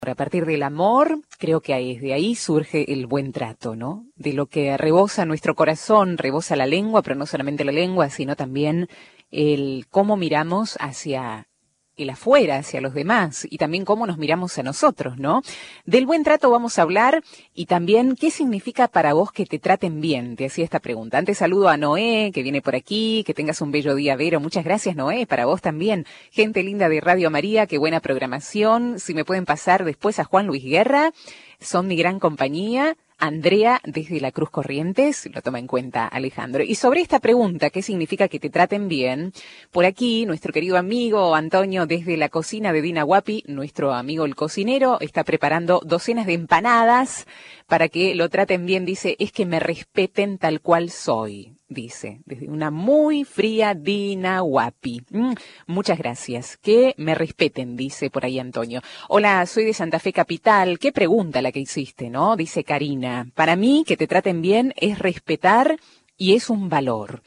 A partir del amor, creo que de ahí surge el buen trato, ¿no? De lo que rebosa nuestro corazón, rebosa la lengua, pero no solamente la lengua, sino también el cómo miramos hacia el afuera, hacia los demás, y también cómo nos miramos a nosotros, ¿no? Del buen trato vamos a hablar, y también qué significa para vos que te traten bien. Te hacía esta pregunta. Antes saludo a Noé, que viene por aquí, que tengas un bello día, Vero. Muchas gracias, Noé, para vos también. Gente linda de Radio María, qué buena programación. Si me pueden pasar después a Juan Luis Guerra, son mi gran compañía. Andrea, desde la Cruz Corrientes, lo toma en cuenta Alejandro. Y sobre esta pregunta, ¿qué significa que te traten bien? Por aquí, nuestro querido amigo Antonio, desde la cocina de Dina Guapi, nuestro amigo el cocinero, está preparando docenas de empanadas para que lo traten bien. Dice, es que me respeten tal cual soy, dice, desde una muy fría Dina Guapi. Muchas gracias. Que me respeten, dice por ahí Antonio. Hola, soy de Santa Fe Capital. Qué pregunta la que hiciste, ¿no? Dice Karina. Para mí, que te traten bien es respetar y es un valor.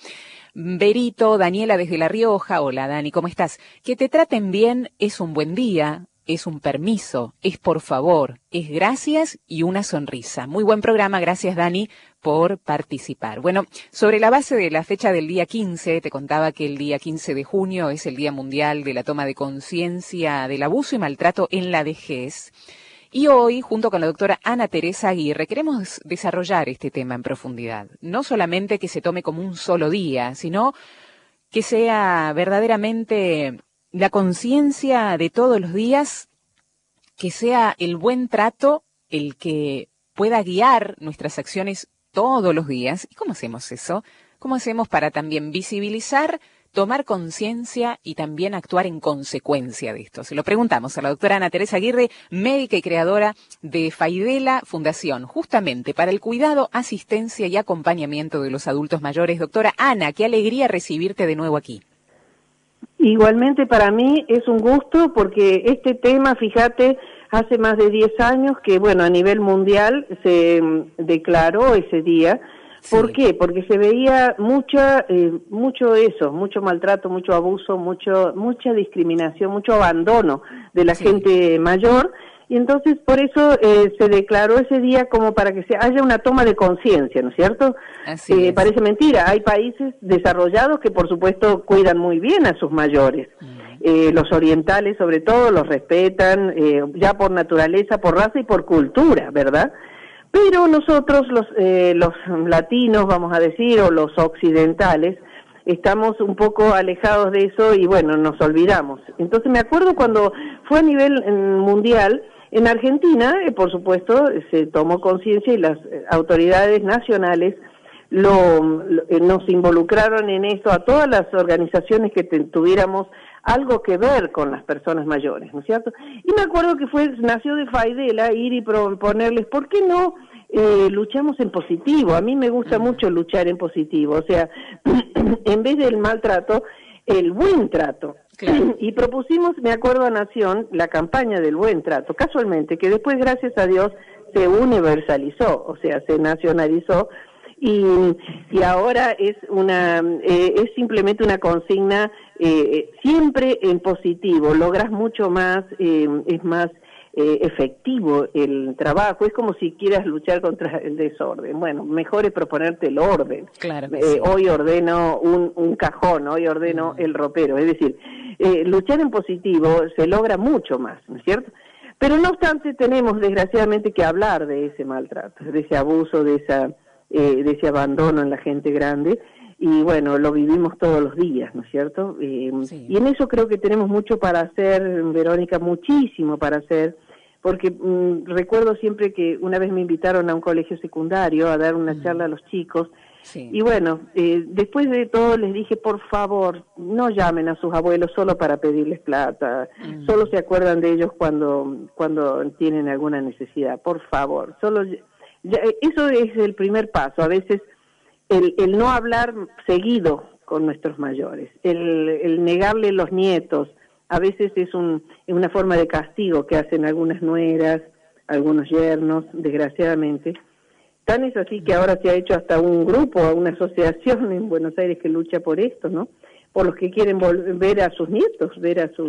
Berito, Daniela desde La Rioja. Hola, Dani, ¿cómo estás? Que te traten bien es un buen día, es un permiso, es por favor, es gracias y una sonrisa. Muy buen programa, gracias, Dani, por participar. Bueno, sobre la base de la fecha del día 15, te contaba que el día 15 de junio es el Día Mundial de la Toma de Conciencia del Abuso y Maltrato en la Vejez. Y hoy, junto con la doctora Ana Teresa Aguirre, queremos desarrollar este tema en profundidad. No solamente que se tome como un solo día, sino que sea verdaderamente la conciencia de todos los días, que sea el buen trato el que pueda guiar nuestras acciones todos los días. ¿Y cómo hacemos eso? ¿Cómo hacemos para también visibilizar, tomar conciencia y también actuar en consecuencia de esto? Se lo preguntamos a la doctora Ana Teresa Aguirre, médica y creadora de Faidela Fundación, justamente para el cuidado, asistencia y acompañamiento de los adultos mayores. Doctora Ana, qué alegría recibirte de nuevo aquí. Igualmente para mí es un gusto porque este tema, fíjate, hace más de 10 años que, bueno, a nivel mundial se declaró ese día. ¿Por qué? Porque se veía mucho maltrato, mucho abuso, mucha discriminación, mucho abandono de la gente mayor, y entonces por eso se declaró ese día como para que haya una toma de conciencia, ¿no es cierto? Parece mentira, hay países desarrollados que por supuesto cuidan muy bien a sus mayores. Los orientales sobre todo los respetan, ya por naturaleza, por raza y por cultura, ¿verdad? Pero nosotros, los latinos, vamos a decir, o los occidentales, estamos un poco alejados de eso y, bueno, nos olvidamos. Entonces me acuerdo cuando fue a nivel mundial, en Argentina, por supuesto, se tomó conciencia y las autoridades nacionales nos involucraron en esto, a todas las organizaciones que tuviéramos algo que ver con las personas mayores, ¿no es cierto? Y me acuerdo que nació de Faidela ir y proponerles, ¿por qué no luchamos en positivo? A mí me gusta mucho luchar en positivo, o sea, en vez del maltrato, el buen trato. Claro. Y propusimos, me acuerdo a Nación, la campaña del buen trato, casualmente, que después, gracias a Dios, se universalizó, o sea, se nacionalizó, y ahora es simplemente una consigna siempre en positivo, logras mucho más, es más efectivo el trabajo, es como si quieras luchar contra el desorden. Bueno, mejor es proponerte el orden. Claro sí. Hoy ordeno un cajón, hoy ordeno el ropero, es decir, luchar en positivo se logra mucho más, ¿no es cierto? Pero no obstante tenemos desgraciadamente que hablar de ese maltrato, de ese abuso, de ese abandono en la gente grande, y bueno, lo vivimos todos los días, ¿no es cierto? Sí. Y en eso creo que tenemos mucho para hacer, Verónica, muchísimo para hacer, porque recuerdo siempre que una vez me invitaron a un colegio secundario a dar una charla a los chicos, y bueno, después de todo les dije, por favor, no llamen a sus abuelos solo para pedirles plata, solo se acuerdan de ellos cuando tienen alguna necesidad, por favor, eso es el primer paso. A veces el no hablar seguido con nuestros mayores, el negarle los nietos, a veces es una forma de castigo que hacen algunas nueras, algunos yernos, desgraciadamente. Tan es así que ahora se ha hecho hasta un grupo, una asociación en Buenos Aires que lucha por esto, ¿no? Por los que quieren ver a sus nietos, ver a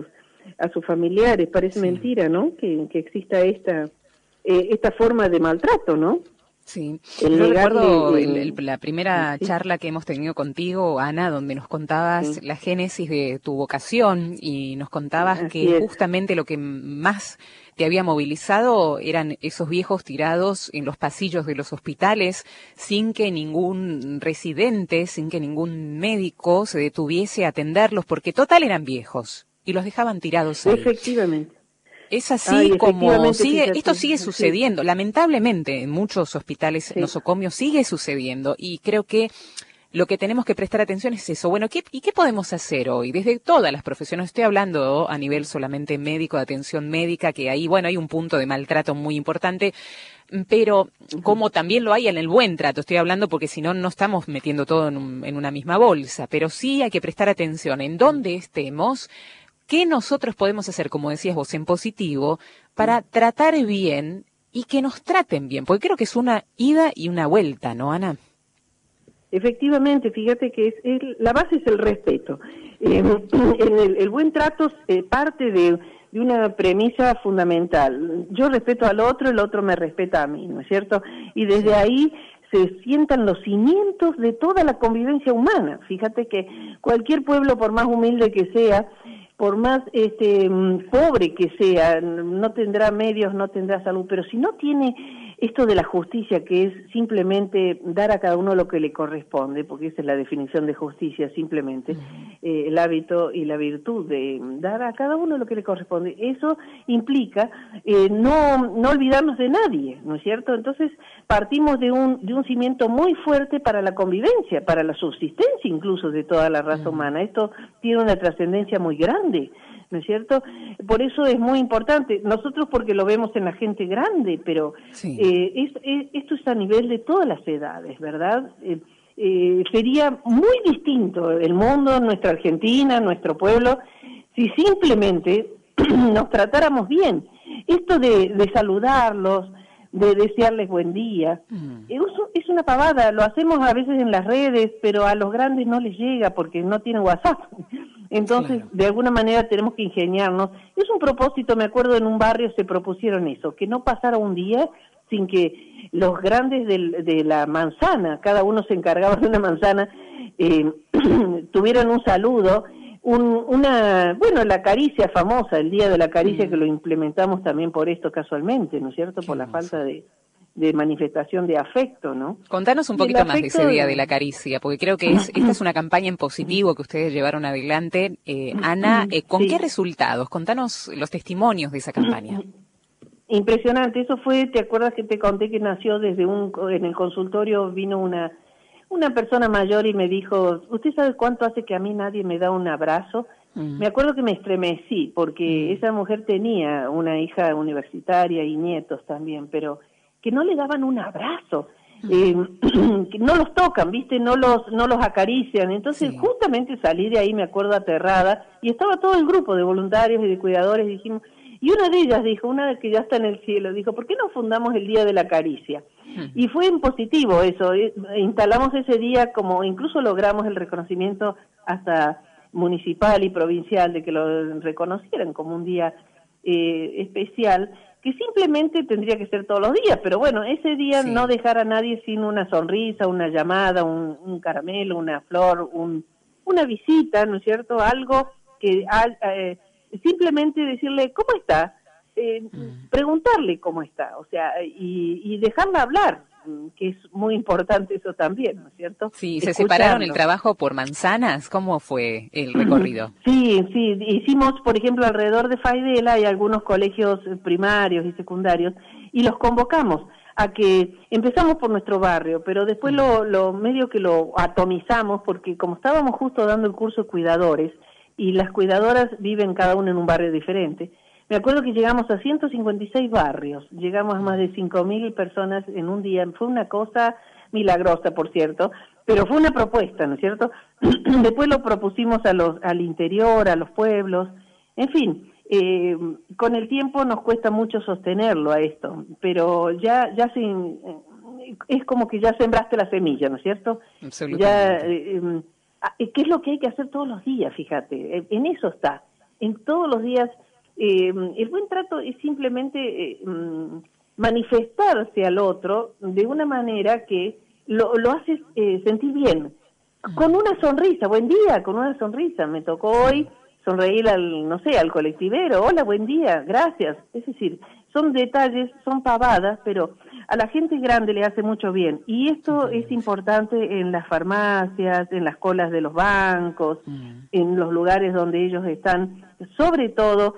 a sus familiares. Parece mentira, ¿no? Que exista esta forma de maltrato, ¿no? Sí, yo recuerdo la primera charla que hemos tenido contigo, Ana, donde nos contabas la génesis de tu vocación y nos contabas que justamente lo que más te había movilizado eran esos viejos tirados en los pasillos de los hospitales sin que ningún residente, sin que ningún médico se detuviese a atenderlos, porque total eran viejos y los dejaban tirados ahí. Efectivamente. Es así como sigue, esto sigue sucediendo, lamentablemente en muchos hospitales nosocomios sigue sucediendo, y creo que lo que tenemos que prestar atención es eso. Bueno, ¿qué podemos hacer hoy? Desde todas las profesiones, estoy hablando a nivel solamente médico, de atención médica, que ahí, bueno, hay un punto de maltrato muy importante, pero como también lo hay en el buen trato, estoy hablando porque si no, no estamos metiendo todo en una misma bolsa, pero sí hay que prestar atención en dónde estemos. ¿Qué nosotros podemos hacer, como decías vos, en positivo, para tratar bien y que nos traten bien? Porque creo que es una ida y una vuelta, ¿no, Ana? Efectivamente, fíjate que la base es el respeto. El buen trato parte de una premisa fundamental. Yo respeto al otro, el otro me respeta a mí, ¿no es cierto? Y desde ahí se sientan los cimientos de toda la convivencia humana. Fíjate que cualquier pueblo, por más humilde que sea, por más pobre que sea, no tendrá medios, no tendrá salud, pero si no tiene esto de la justicia, que es simplemente dar a cada uno lo que le corresponde, porque esa es la definición de justicia, simplemente, el hábito y la virtud de dar a cada uno lo que le corresponde, eso implica no olvidarnos de nadie, ¿no es cierto? Entonces partimos de un cimiento muy fuerte para la convivencia, para la subsistencia incluso de toda la raza humana. Esto tiene una trascendencia muy grande, ¿no es cierto? Por eso es muy importante. Nosotros porque lo vemos en la gente grande, pero esto es a nivel de todas las edades, ¿verdad? Sería muy distinto el mundo, nuestra Argentina, nuestro pueblo, si simplemente nos tratáramos bien. Esto de saludarlos, de desearles buen día, es una pavada, lo hacemos a veces en las redes, pero a los grandes no les llega porque no tienen WhatsApp. Entonces, de alguna manera tenemos que ingeniarnos. Es un propósito, me acuerdo en un barrio se propusieron eso, que no pasara un día sin que los grandes de la manzana, cada uno se encargaba de una manzana, tuvieran un saludo, la caricia famosa, el Día de la Caricia, que lo implementamos también por esto casualmente, ¿no es cierto? Por la falta de manifestación de afecto, ¿no? Contanos un poquito más de ese Día de la Caricia, porque creo que esta es una campaña en positivo que ustedes llevaron adelante. Ana, ¿con qué resultados? Contanos los testimonios de esa campaña. Impresionante, eso fue, ¿te acuerdas que te conté que nació en el consultorio vino una persona mayor y me dijo, ¿usted sabe cuánto hace que a mí nadie me da un abrazo? Me acuerdo que me estremecí, porque esa mujer tenía una hija universitaria y nietos también, pero que no le daban un abrazo, que no los tocan, ¿viste? No los acarician. Entonces justamente salí de ahí, me acuerdo, aterrada, y estaba todo el grupo de voluntarios y de cuidadores, dijimos, y una de ellas dijo, una que ya está en el cielo, dijo, ¿por qué no fundamos el Día de la Caricia? Y fue en positivo eso, instalamos ese día, como incluso logramos el reconocimiento hasta municipal y provincial de que lo reconocieran como un día especial, que simplemente tendría que ser todos los días, pero bueno, ese día no dejar a nadie sin una sonrisa, una llamada, un caramelo, una flor, una visita, ¿no es cierto? Algo que simplemente decirle, ¿cómo está? Preguntarle cómo está, o sea, y dejarla hablar, que es muy importante eso también, ¿no es cierto? Sí, ¿se separaron el trabajo por manzanas? ¿Cómo fue el recorrido? Sí, hicimos, por ejemplo, alrededor de Faidela hay algunos colegios primarios y secundarios, y los convocamos a que empezamos por nuestro barrio, pero después lo medio que lo atomizamos, porque como estábamos justo dando el curso de cuidadores, y las cuidadoras viven cada una en un barrio diferente. Me acuerdo que llegamos a 156 barrios, llegamos a más de 5.000 personas en un día, fue una cosa milagrosa, por cierto, pero fue una propuesta, ¿no es cierto? Después lo propusimos al interior, a los pueblos, en fin, con el tiempo nos cuesta mucho sostenerlo a esto, pero ya es como que ya sembraste la semilla, ¿no es cierto? Absolutamente. ¿Qué es lo que hay que hacer todos los días? Fíjate, en eso está. En todos los días El buen trato es simplemente manifestarse al otro de una manera que lo hace sentir bien, con una sonrisa. Buen día, con una sonrisa. Me tocó hoy sonreír al colectivero. Hola, buen día, gracias. Es decir, son detalles, son pavadas, pero a la gente grande le hace mucho bien. Y esto es importante en las farmacias, en las colas de los bancos, en los lugares donde ellos están, sobre todo,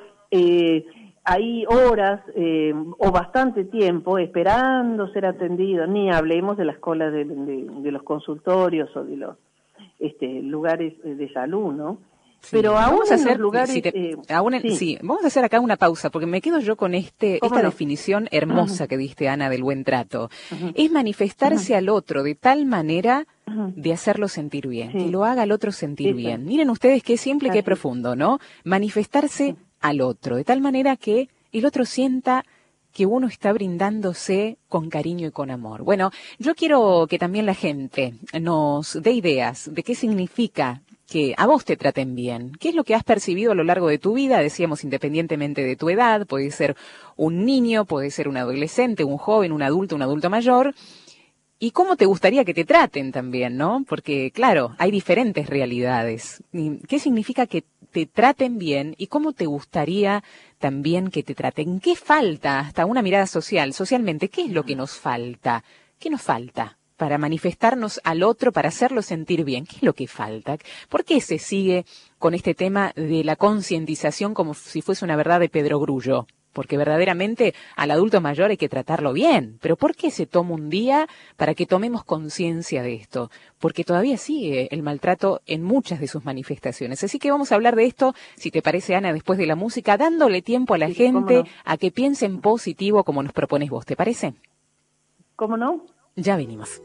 hay horas o bastante tiempo esperando ser atendidos. Ni hablemos de las colas de los consultorios o de los lugares de salud, ¿no? Sí. Pero aún vamos a hacer, en los lugares... vamos a hacer acá una pausa, porque me quedo yo con esta no? definición hermosa que diste, Ana, del buen trato. Es manifestarse al otro de tal manera de hacerlo sentir bien, que lo haga al otro sentir bien. Miren ustedes qué simple, qué profundo, ¿no? Manifestarse al otro, de tal manera que el otro sienta que uno está brindándose con cariño y con amor. Bueno, yo quiero que también la gente nos dé ideas de qué significa que a vos te traten bien. ¿Qué es lo que has percibido a lo largo de tu vida? Decíamos, independientemente de tu edad, puede ser un niño, puede ser un adolescente, un joven, un adulto mayor. ¿Y cómo te gustaría que te traten también, no? Porque, claro, hay diferentes realidades. ¿Qué significa que te traten bien y cómo te gustaría también que te traten? ¿Qué falta? Hasta una mirada socialmente, ¿qué es lo que nos falta? ¿Qué nos falta para manifestarnos al otro, para hacerlo sentir bien? ¿Qué es lo que falta? ¿Por qué se sigue con este tema de la concientización como si fuese una verdad de Pedro Grullo? Porque verdaderamente al adulto mayor hay que tratarlo bien. ¿Pero por qué se toma un día para que tomemos conciencia de esto? Porque todavía sigue el maltrato en muchas de sus manifestaciones. Así que vamos a hablar de esto, si te parece, Ana, después de la música, dándole tiempo a la gente a que piense en positivo como nos propones vos. ¿Te parece? ¿Cómo no? Ya venimos.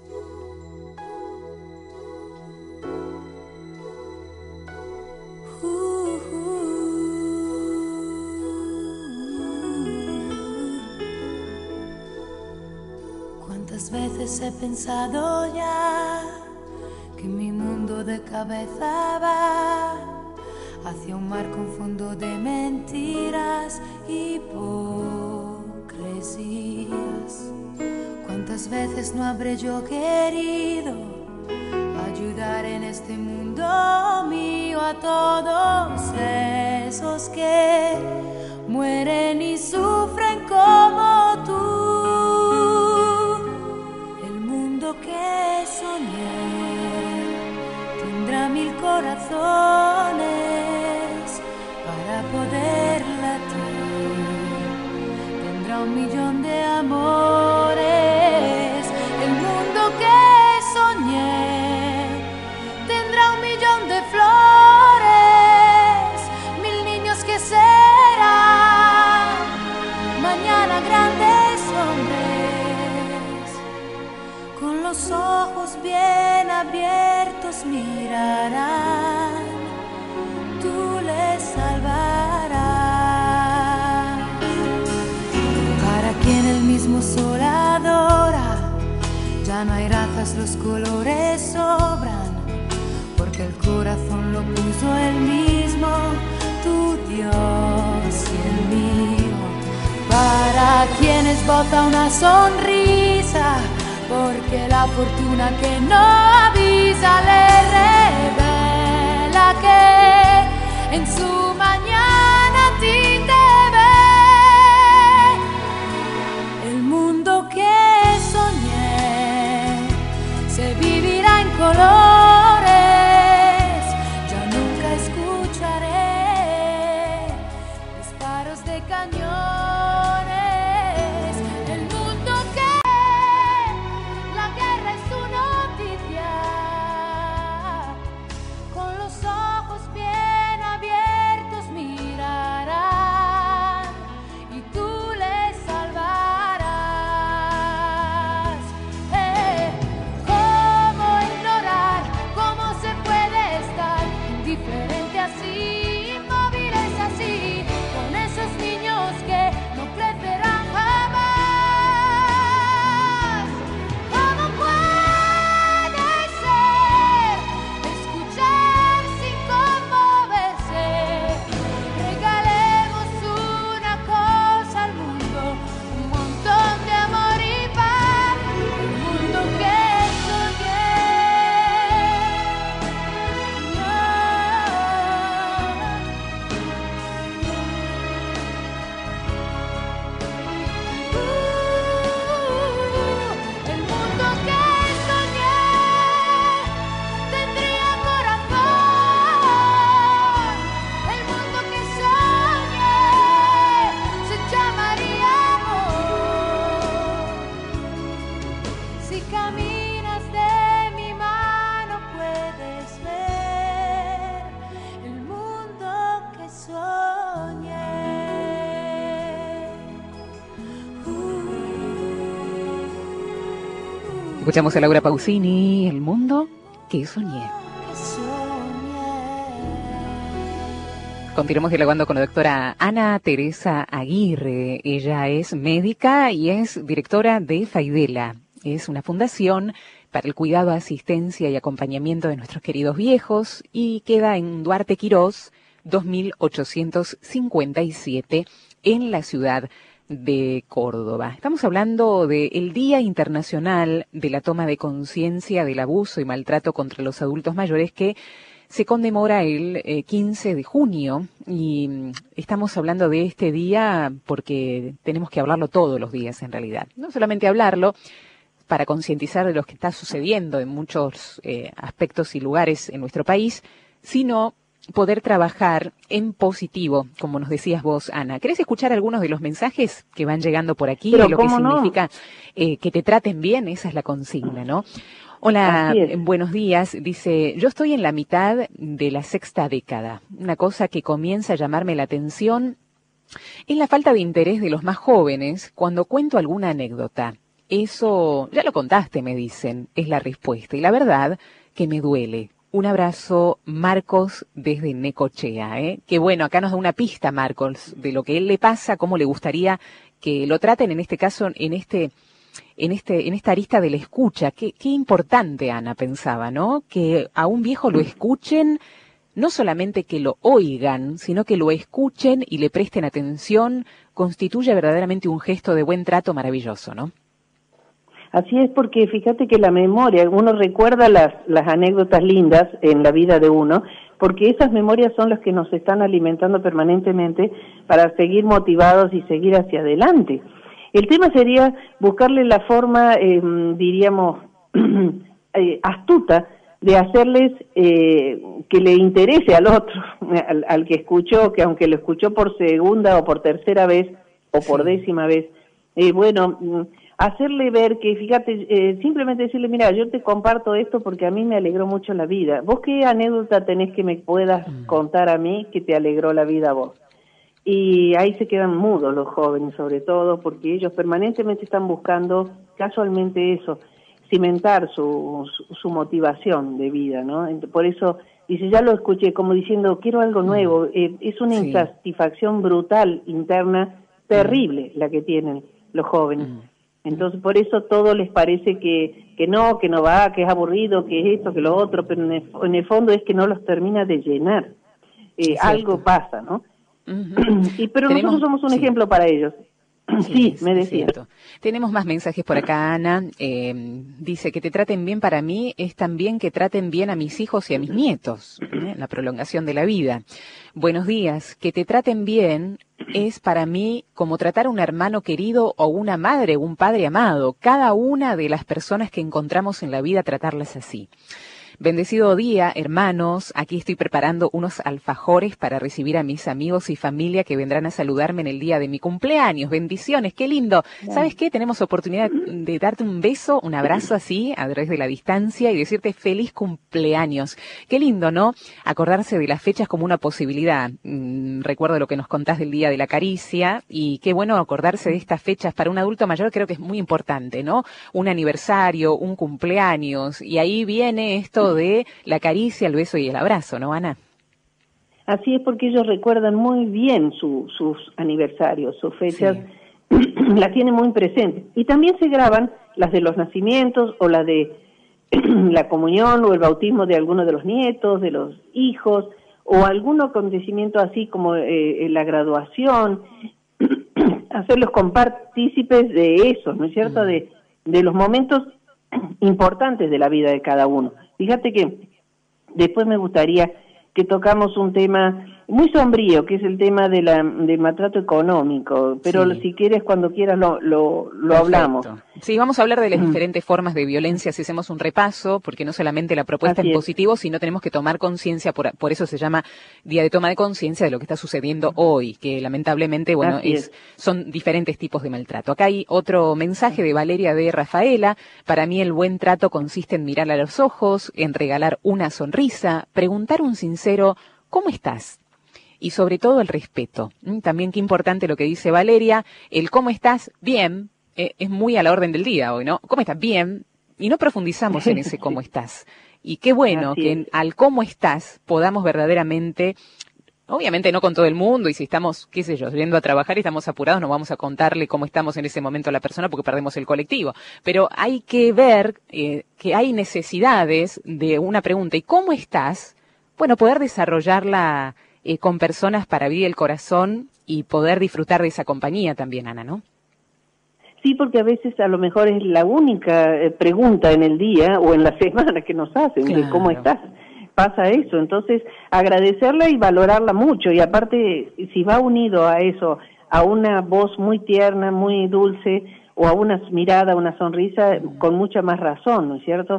¿Cuántas veces he pensado ya que mi mundo de cabeza va hacia un mar con fondo de mentiras y hipocresías? ¿Cuántas veces no habré yo querido ayudar en este mundo mío a todos esos que mueren y sufren como tú? Que soñé tendrá 1000 corazones para poder latir, tendrá 1.000.000 de amores. El mundo que soñé tendrá 1.000.000 de flores, 1000 niños que serán mañana grandes hombres. Con los ojos bien abiertos mirarán, tú les salvarás. Para quien el mismo sol adora, ya no hay razas, los colores sobran, porque el corazón lo puso el mismo, tu Dios y el mío. Para quienes bota una sonrisa, porque la fortuna que no avisa le revela que en su mañana a ti te ve. El mundo que soñé se vivirá en colores, ya nunca escucharé disparos de cañón. Con los ojos bien abiertos mirarás. Escuchamos a Laura Pausini, El mundo que soñé. Continuamos dialogando con la doctora Ana Teresa Aguirre. Ella es médica y es directora de Faidela. Es una fundación para el cuidado, asistencia y acompañamiento de nuestros queridos viejos y queda en Duarte Quirós, 2857, en la ciudad de Córdoba. Estamos hablando del Día Internacional de la Toma de Conciencia del Abuso y Maltrato contra los Adultos Mayores, que se conmemora el 15 de junio y estamos hablando de este día porque tenemos que hablarlo todos los días en realidad. No solamente hablarlo para concientizar de lo que está sucediendo en muchos aspectos y lugares en nuestro país, sino poder trabajar en positivo, como nos decías vos, Ana. ¿Querés escuchar algunos de los mensajes que van llegando por aquí? De lo que significa que te traten bien, esa es la consigna, ¿no? Hola, buenos días. Dice, yo estoy en la mitad de la sexta década. Una cosa que comienza a llamarme la atención es la falta de interés de los más jóvenes cuando cuento alguna anécdota. Eso, ya lo contaste, me dicen, es la respuesta. Y la verdad que me duele. Un abrazo, Marcos, desde Necochea, ¿eh? Que bueno, acá nos da una pista, Marcos, de lo que él le pasa, cómo le gustaría que lo traten en este caso, en esta arista de la escucha. Qué importante, Ana, pensaba, ¿no? Que a un viejo lo escuchen, no solamente que lo oigan, sino que lo escuchen y le presten atención, constituye verdaderamente un gesto de buen trato maravilloso, ¿no? Así es, porque fíjate que la memoria, uno recuerda las anécdotas lindas en la vida de uno, porque esas memorias son las que nos están alimentando permanentemente para seguir motivados y seguir hacia adelante. El tema sería buscarle la forma, diríamos, astuta de hacerles que le interese al otro, al que escuchó, que aunque lo escuchó por segunda o por tercera vez o por décima vez, hacerle ver que, fíjate, simplemente decirle, mira, yo te comparto esto porque a mí me alegró mucho la vida. ¿Vos qué anécdota tenés que me puedas contar a mí que te alegró la vida a vos? Y ahí se quedan mudos los jóvenes, sobre todo, porque ellos permanentemente están buscando casualmente eso, cimentar su motivación de vida, ¿no? Por eso, dice, ya lo escuché, como diciendo, quiero algo nuevo. Es una insatisfacción brutal, interna, terrible, la que tienen los jóvenes. Entonces, por eso todo les parece que no va, que es aburrido, que es esto, que lo otro, pero en el fondo es que no los termina de llenar. Algo pasa, ¿no? Pero nosotros somos un ejemplo para ellos. Sí, me decía. Tenemos más mensajes por acá, Ana. Dice que te traten bien para mí es también que traten bien a mis hijos y a mis nietos, la prolongación de la vida. Buenos días, que te traten bien es para mí como tratar a un hermano querido o una madre o un padre amado. Cada una de las personas que encontramos en la vida, tratarlas así. Bendecido día, hermanos. Aquí estoy preparando unos alfajores para recibir a mis amigos y familia que vendrán a saludarme en el día de mi cumpleaños. Bendiciones, qué lindo. ¿Sabes qué? Tenemos oportunidad de darte un beso, un abrazo así, a través de la distancia y decirte feliz cumpleaños. Qué lindo, ¿no? Acordarse de las fechas como una posibilidad. Recuerdo lo que nos contás del Día de la Caricia y qué bueno acordarse de estas fechas. Para un adulto mayor creo que es muy importante, ¿no? Un aniversario, un cumpleaños y ahí viene esto de la caricia, el beso y el abrazo, ¿no, Ana? Así es, porque ellos recuerdan muy bien sus aniversarios, sus fechas, las tienen muy presentes. Y también se graban las de los nacimientos o las de la comunión o el bautismo de alguno de los nietos, de los hijos, o algún acontecimiento así como la graduación, hacerlos compartícipes de eso, ¿no es cierto?, de los momentos importantes de la vida de cada uno. Fíjate que después me gustaría que tocamos un tema muy sombrío, que es el tema de del maltrato económico, pero si quieres, cuando quieras lo hablamos. Sí, vamos a hablar de las diferentes formas de violencia si hacemos un repaso, porque no solamente la propuesta es positivo, sino tenemos que tomar conciencia, por eso se llama Día de Toma de Conciencia de lo que está sucediendo hoy, que lamentablemente, bueno, son diferentes tipos de maltrato. Acá hay otro mensaje de Valeria de Rafaela. Para mí el buen trato consiste en mirar a los ojos, en regalar una sonrisa, preguntar un sincero ¿cómo estás? Y sobre todo el respeto. También qué importante lo que dice Valeria, el ¿cómo estás? Bien, es muy a la orden del día hoy, ¿no? ¿Cómo estás? Bien, y no profundizamos en ese cómo estás. Y qué bueno que al cómo estás podamos verdaderamente, obviamente no con todo el mundo, y si estamos, qué sé yo, yendo a trabajar y estamos apurados, no vamos a contarle cómo estamos en ese momento a la persona porque perdemos el colectivo. Pero hay que ver que hay necesidades de una pregunta, ¿y cómo estás? Bueno, poder desarrollarla con personas para abrir el corazón y poder disfrutar de esa compañía también, Ana, ¿no? Sí, porque a veces a lo mejor es la única pregunta en el día o en la semana que nos hacen, claro, de cómo estás. Pasa eso, entonces agradecerla y valorarla mucho, y aparte si va unido a eso, a una voz muy tierna, muy dulce, o a una mirada, una sonrisa, con mucha más razón, ¿no es cierto?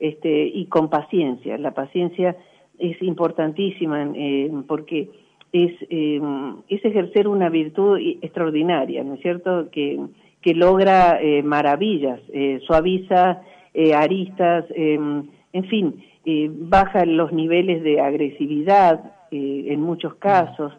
Y con paciencia. La paciencia es importantísima porque es ejercer una virtud extraordinaria, ¿no es cierto? Que logra maravillas, suaviza aristas, en fin, baja los niveles de agresividad en muchos casos,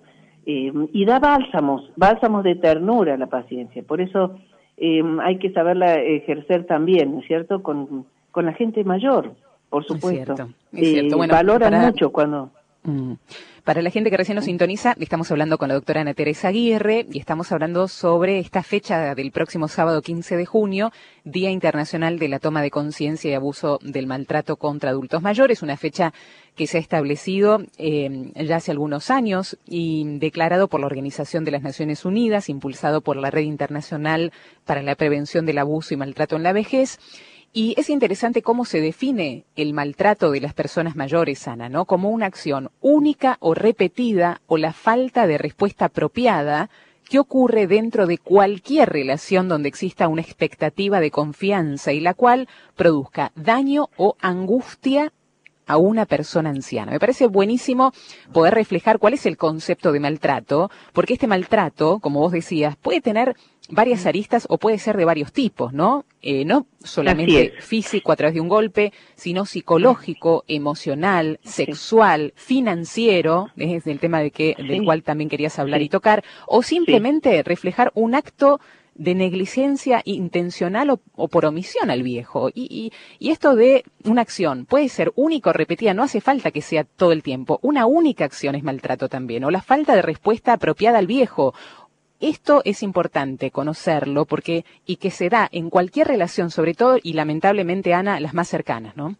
y da bálsamos de ternura a la paciencia. Por eso hay que saberla ejercer también, ¿no es cierto?, con la gente mayor, por supuesto. Es cierto. Bueno, valoran mucho cuando... Para la gente que recién nos sintoniza, estamos hablando con la doctora Ana Teresa Aguirre y estamos hablando sobre esta fecha del próximo sábado 15 de junio, Día Internacional de la Toma de Conciencia y Abuso del Maltrato contra Adultos Mayores, una fecha que se ha establecido ya hace algunos años y declarado por la Organización de las Naciones Unidas, impulsado por la Red Internacional para la Prevención del Abuso y Maltrato en la Vejez. Y es interesante cómo se define el maltrato de las personas mayores, Ana, ¿no? Como una acción única o repetida o la falta de respuesta apropiada que ocurre dentro de cualquier relación donde exista una expectativa de confianza y la cual produzca daño o angustia a una persona anciana. Me parece buenísimo poder reflejar cuál es el concepto de maltrato, porque este maltrato, como vos decías, puede tener varias aristas o puede ser de varios tipos, ¿no? No solamente físico a través de un golpe, sino psicológico, emocional, sexual, financiero, es el tema del cual también querías hablar y tocar, o simplemente reflejar un acto de negligencia intencional o por omisión al viejo. Y esto de una acción puede ser única o repetida, no hace falta que sea todo el tiempo. Una única acción es maltrato también, o la falta de respuesta apropiada al viejo. Esto es importante conocerlo y que se da en cualquier relación, sobre todo, y lamentablemente, Ana, las más cercanas, ¿no?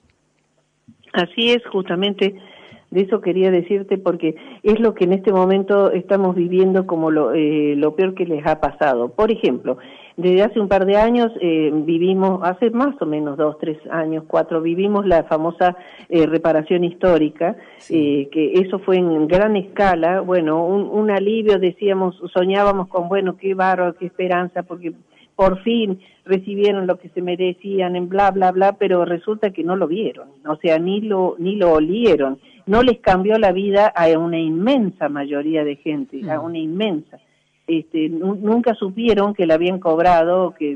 Así es, justamente de eso quería decirte, porque es lo que en este momento estamos viviendo como lo peor que les ha pasado. Por ejemplo, desde hace un par de años vivimos, hace más o menos 2, 3 años, 4, vivimos la famosa reparación histórica, que eso fue en gran escala. Bueno, un alivio, decíamos, soñábamos con, bueno, qué bárbaro, qué esperanza, porque por fin recibieron lo que se merecían en bla, bla, bla, pero resulta que no lo vieron, o sea, ni lo olieron. No les cambió la vida a una inmensa mayoría de gente, a una inmensa. Nunca supieron que le habían cobrado, que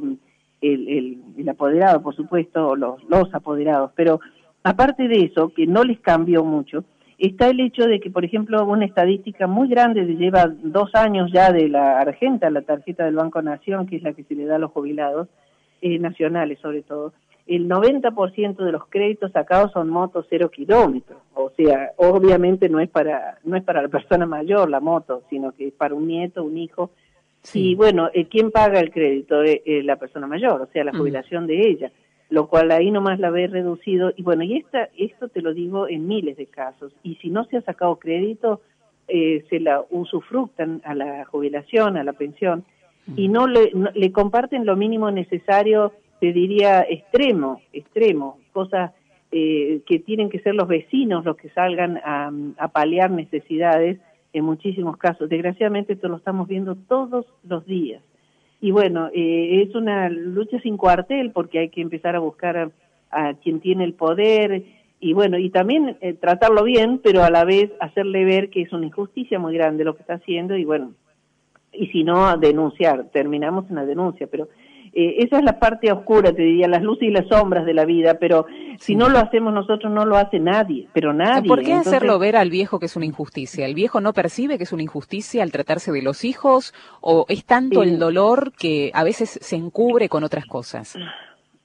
el apoderado, por supuesto, o los apoderados, pero aparte de eso, que no les cambió mucho, está el hecho de que, por ejemplo, una estadística muy grande, lleva 2 años ya de la Argenta, la tarjeta del Banco Nación, que es la que se le da a los jubilados, nacionales sobre todo, el 90% de los créditos sacados son motos 0 kilómetros, o sea, obviamente no es para la persona mayor la moto, sino que es para un nieto, un hijo, y bueno, ¿quién paga el crédito? La persona mayor, o sea, la jubilación de ella, lo cual ahí nomás la ve reducido, y bueno, y esto te lo digo en miles de casos, y si no se ha sacado crédito, se la usufructan a la jubilación, a la pensión, y no le comparten lo mínimo necesario, te diría extremo, cosas que tienen que ser los vecinos los que salgan a paliar necesidades en muchísimos casos. Desgraciadamente esto lo estamos viendo todos los días. Y bueno, es una lucha sin cuartel, porque hay que empezar a buscar a quien tiene el poder, y bueno, y también tratarlo bien, pero a la vez hacerle ver que es una injusticia muy grande lo que está haciendo, y bueno, y si no, a denunciar. Terminamos en la denuncia, pero esa es la parte oscura, te diría, las luces y las sombras de la vida, pero si no lo hacemos nosotros, no lo hace nadie, pero nadie. ¿Por qué hacerlo ver al viejo que es una injusticia? ¿El viejo no percibe que es una injusticia al tratarse de los hijos? ¿O es tanto el dolor que a veces se encubre con otras cosas?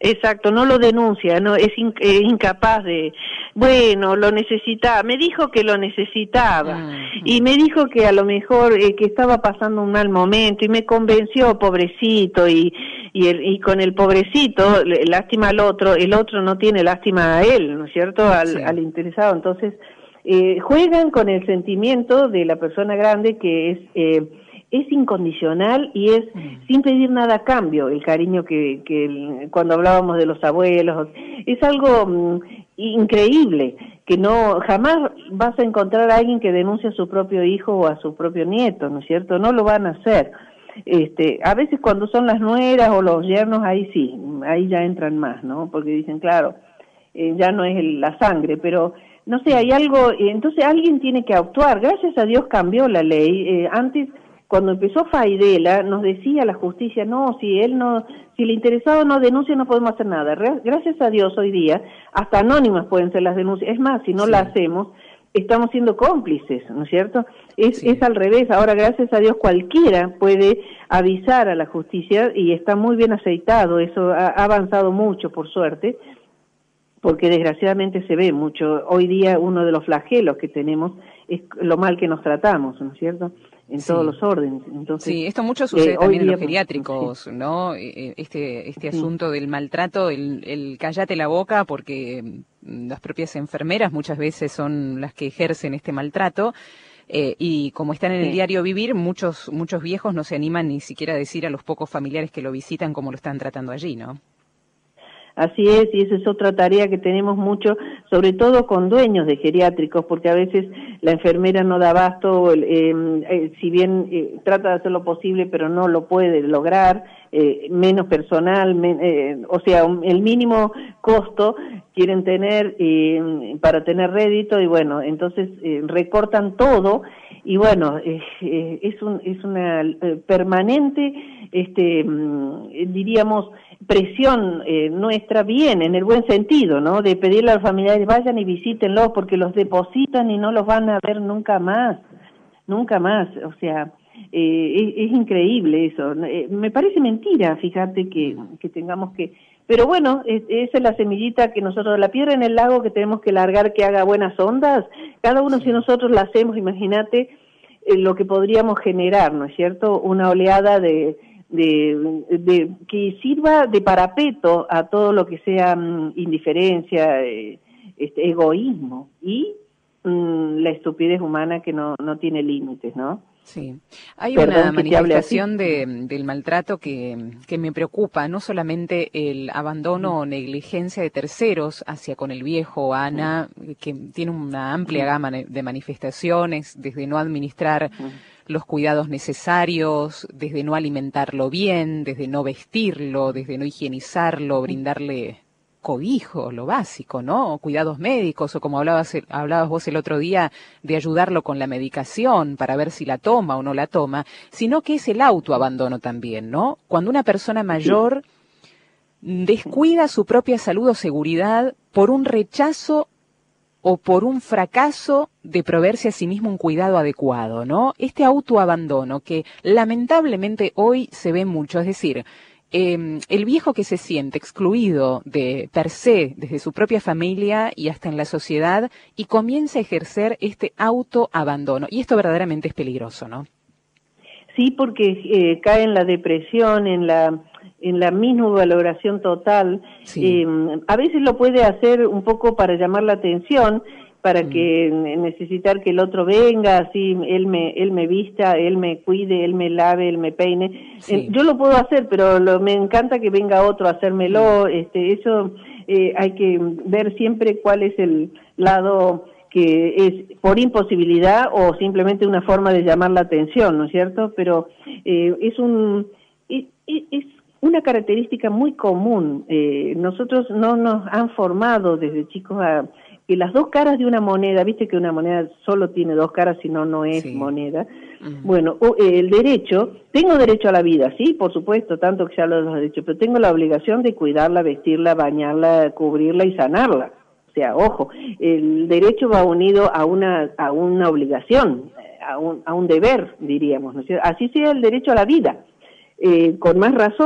Exacto, no lo denuncia, no es incapaz de, bueno, lo necesitaba, me dijo que lo necesitaba y me dijo que a lo mejor que estaba pasando un mal momento y me convenció, pobrecito, y con el pobrecito, lástima al otro, el otro no tiene lástima a él, ¿no es cierto?, al interesado. Entonces, juegan con el sentimiento de la persona grande que es incondicional y es sin pedir nada a cambio, el cariño que cuando hablábamos de los abuelos, es algo increíble, que no jamás vas a encontrar a alguien que denuncie a su propio hijo o a su propio nieto, ¿no es cierto? No lo van a hacer. A veces cuando son las nueras o los yernos, ahí sí, ahí ya entran más, ¿no? Porque dicen, claro, ya no es la sangre, pero no sé, hay algo, entonces alguien tiene que actuar. Gracias a Dios cambió la ley. Antes, cuando empezó Faidela, nos decía la justicia, no, si el interesado no denuncia no podemos hacer nada. Gracias a Dios hoy día, hasta anónimas pueden ser las denuncias. Es más, si no la hacemos, estamos siendo cómplices, ¿no es cierto? Es al revés. Ahora, gracias a Dios, cualquiera puede avisar a la justicia y está muy bien aceitado. Eso ha avanzado mucho, por suerte, porque desgraciadamente se ve mucho. Hoy día uno de los flagelos que tenemos es lo mal que nos tratamos, ¿no es cierto?, en todos los órdenes. Entonces, esto mucho sucede también en los geriátricos, ¿no? Este asunto del maltrato, el cállate la boca, porque las propias enfermeras muchas veces son las que ejercen este maltrato, y como están en el diario vivir, muchos viejos no se animan ni siquiera a decir a los pocos familiares que lo visitan cómo lo están tratando allí, ¿no? Así es, y esa es otra tarea que tenemos mucho, sobre todo con dueños de geriátricos, porque a veces la enfermera no da abasto, si bien trata de hacer lo posible, pero no lo puede lograr, menos personal, o sea, el mínimo costo quieren tener para tener rédito, y bueno, entonces recortan todo, y bueno, es una permanente, diríamos, presión nuestra, bien, en el buen sentido, ¿no?, de pedirle a los familiares, vayan y visítenlos, porque los depositan y no los van a ver nunca más, o sea, es increíble eso. Me parece mentira, fíjate que tengamos que, pero bueno, esa es la semillita que nosotros, la piedra en el lago que tenemos que largar, que haga buenas ondas, cada uno si nosotros la hacemos, imagínate lo que podríamos generar, ¿no es cierto?, una oleada de que sirva de parapeto a todo lo que sea indiferencia, egoísmo y la estupidez humana que no tiene límites, ¿no? Sí, hay una manifestación del maltrato que me preocupa, no solamente el abandono o negligencia de terceros hacia con el viejo, Ana, que tiene una amplia gama de manifestaciones, desde no administrar los cuidados necesarios, desde no alimentarlo bien, desde no vestirlo, desde no higienizarlo, brindarle cobijo, lo básico, ¿no? O cuidados médicos, o como hablabas vos el otro día, de ayudarlo con la medicación para ver si la toma o no la toma, sino que es el autoabandono también, ¿no? Cuando una persona mayor descuida su propia salud o seguridad por un rechazo o por un fracaso de proveerse a sí mismo un cuidado adecuado, ¿no? Este autoabandono que lamentablemente hoy se ve mucho, es decir, el viejo que se siente excluido de per se desde su propia familia y hasta en la sociedad y comienza a ejercer este autoabandono. Y esto verdaderamente es peligroso, ¿no? Sí, porque cae en la depresión, en la misma valoración total. Sí. A veces lo puede hacer un poco para llamar la atención, para que necesitar que el otro venga, así él me vista, él me cuide, él me lave, él me peine. Sí. Yo lo puedo hacer, pero me encanta que venga otro a hacérmelo. Eso hay que ver siempre cuál es el lado que es por imposibilidad o simplemente una forma de llamar la atención, ¿no es cierto? Pero es una característica muy común. Nosotros no nos han formado desde chicos a que las dos caras de una moneda, viste que una moneda solo tiene dos caras, si no es moneda. Bueno, el derecho, tengo derecho a la vida, sí, por supuesto, tanto que se habla de los derechos, pero tengo la obligación de cuidarla, vestirla, bañarla, cubrirla y sanarla. O sea, ojo, el derecho va unido a una obligación, a un deber, diríamos, ¿no es cierto? Así sea el derecho a la vida, con más razón.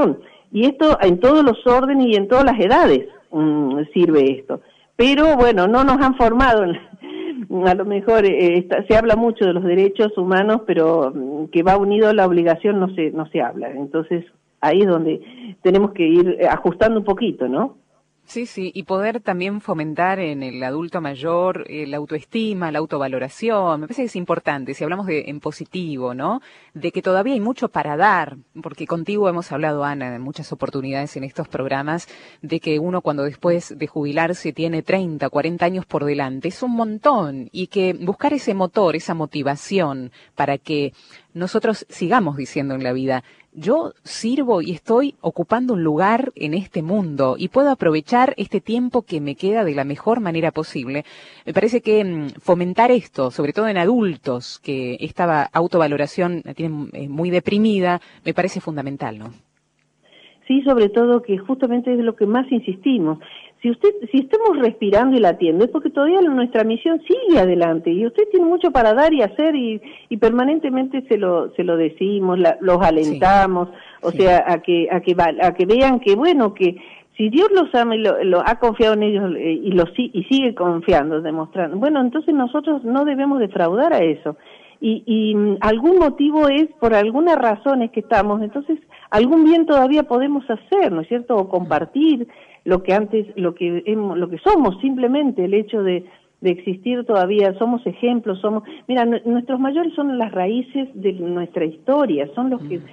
Y esto en todos los órdenes y en todas las edades sirve esto. Pero bueno, no nos han formado, a lo mejor se habla mucho de los derechos humanos, pero que va unido a la obligación no se habla. Entonces ahí es donde tenemos que ir ajustando un poquito, ¿no? Sí, sí, y poder también fomentar en el adulto mayor la autoestima, la autovaloración. Me parece que es importante, si hablamos en positivo, ¿no? De que todavía hay mucho para dar, porque contigo hemos hablado, Ana, en muchas oportunidades en estos programas, de que uno cuando después de jubilarse tiene 30, 40 años por delante, es un montón, y que buscar ese motor, esa motivación para que nosotros sigamos diciendo en la vida, yo sirvo y estoy ocupando un lugar en este mundo y puedo aprovechar este tiempo que me queda de la mejor manera posible. Me parece que fomentar esto, sobre todo en adultos, que esta autovaloración la tienen muy deprimida, me parece fundamental, ¿no? Sí, sobre todo que justamente es lo que más insistimos. Si estamos respirando y latiendo es porque todavía nuestra misión sigue adelante y usted tiene mucho para dar y hacer y permanentemente se lo decimos, los alentamos, sí, o sí, sea, a que vean que bueno, que si Dios los ama y lo ha confiado en ellos y sigue confiando, demostrando, bueno, entonces nosotros no debemos defraudar a eso. Y algún motivo es, por algunas razones que estamos, entonces algún bien todavía podemos hacer, ¿no es cierto? O compartir lo que somos, simplemente el hecho de existir todavía, somos ejemplos, mira, nuestros mayores son las raíces de nuestra historia, son los que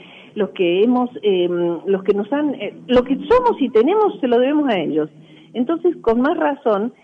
nos han, lo que somos y tenemos se lo debemos a ellos. Entonces, con más razón,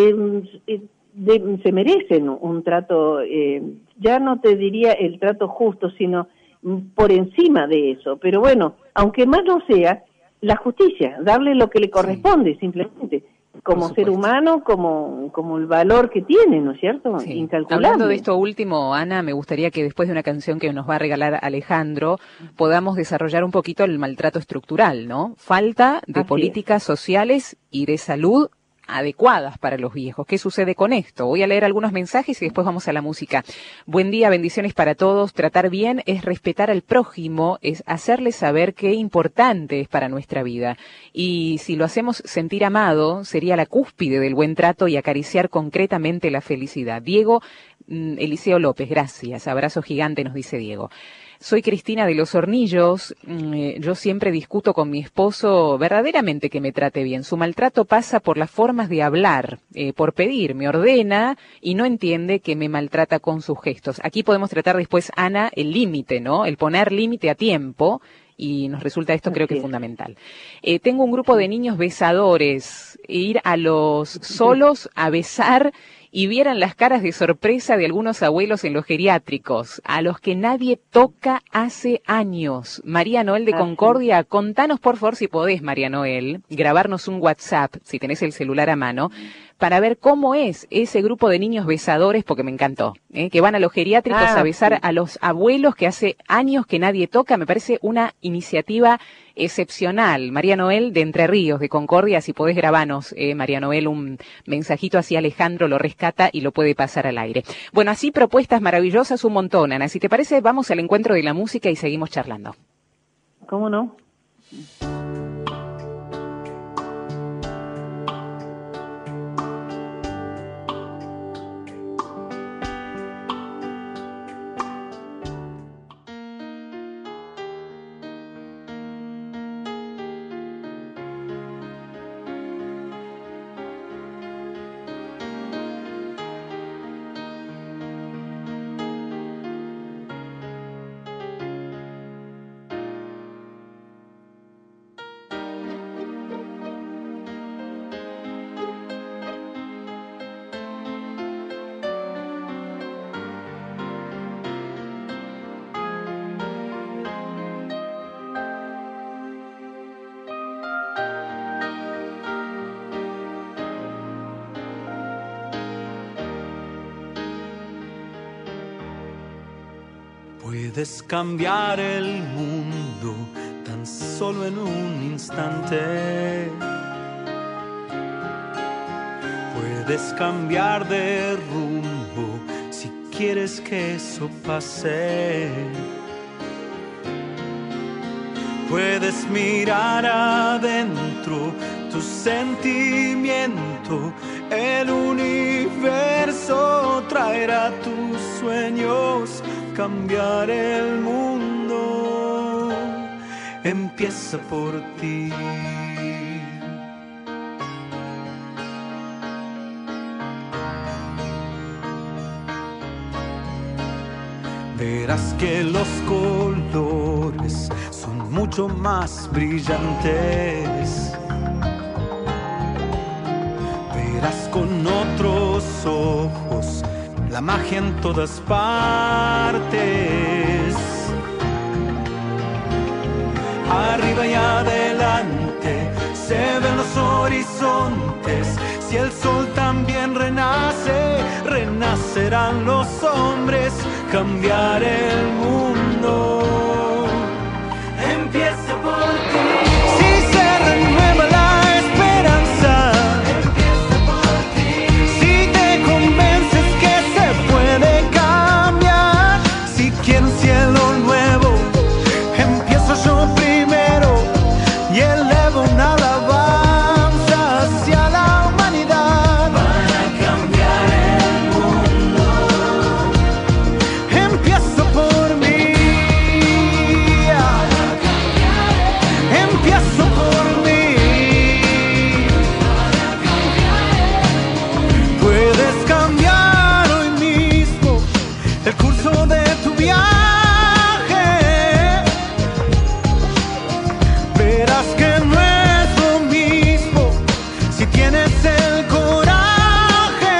se merecen un trato, ya no te diría el trato justo, sino por encima de eso. Pero bueno, aunque más no sea, la justicia, darle lo que le corresponde, sí, simplemente, como ser humano, como el valor que tiene, ¿no es cierto? Sí. Incalculable. Hablando de esto último, Ana, me gustaría que después de una canción que nos va a regalar Alejandro, podamos desarrollar un poquito el maltrato estructural, ¿no? Falta de políticas sociales y de salud adecuadas para los viejos. ¿Qué sucede con esto? Voy a leer algunos mensajes y después vamos a la música. Buen día, bendiciones para todos. Tratar bien es respetar al prójimo, es hacerle saber qué importante es para nuestra vida. Y si lo hacemos sentir amado, sería la cúspide del buen trato y acariciar concretamente la felicidad. Diego Eliseo López, gracias. Abrazo gigante, nos dice Diego. Soy Cristina de Los Hornillos, yo siempre discuto con mi esposo verdaderamente que me trate bien. Su maltrato pasa por las formas de hablar, por pedir, me ordena y no entiende que me maltrata con sus gestos. Aquí podemos tratar después, Ana, el límite, ¿no? El poner límite a tiempo. Y nos resulta esto creo que es fundamental. Tengo un grupo de niños besadores, ir a los solos a besar y vieran las caras de sorpresa de algunos abuelos en los geriátricos, a los que nadie toca hace años. María Noel de Concordia, contanos por favor si podés, María Noel, grabarnos un WhatsApp, si tenés el celular a mano, para ver cómo es ese grupo de niños besadores, porque me encantó, que van a los geriátricos a besar a los abuelos que hace años que nadie toca. Me parece una iniciativa excepcional. María Noel de Entre Ríos, de Concordia, si podés grabarnos, María Noel, un mensajito así, Alejandro lo rescata y lo puede pasar al aire. Bueno, así propuestas maravillosas un montón, Ana. Si te parece, vamos al encuentro de la música y seguimos charlando. ¿Cómo no? Puedes cambiar el mundo tan solo en un instante. Puedes cambiar de rumbo si quieres que eso pase. Puedes mirar adentro tu sentimiento, el universo traerá tus sueños, cambiar el mundo empieza por ti. Verás que los colores son mucho más brillantes. Verás con otros ojos la magia en todas partes. Arriba y adelante se ven los horizontes. Si el sol también renace, renacerán los hombres. Cambiar el mundo empieza por ti. Si se renueva la esperanza, empieza por ti. Si te convences que se puede cambiar, si quiero un cielo nuevo, empiezo yo primero y elevo una alabanza hacia la humanidad. Para cambiar el mundo empiezo por mí. Empiezo por mí. Puedes cambiar hoy mismo el curso de tu viaje. Verás que no es lo mismo si tienes el coraje.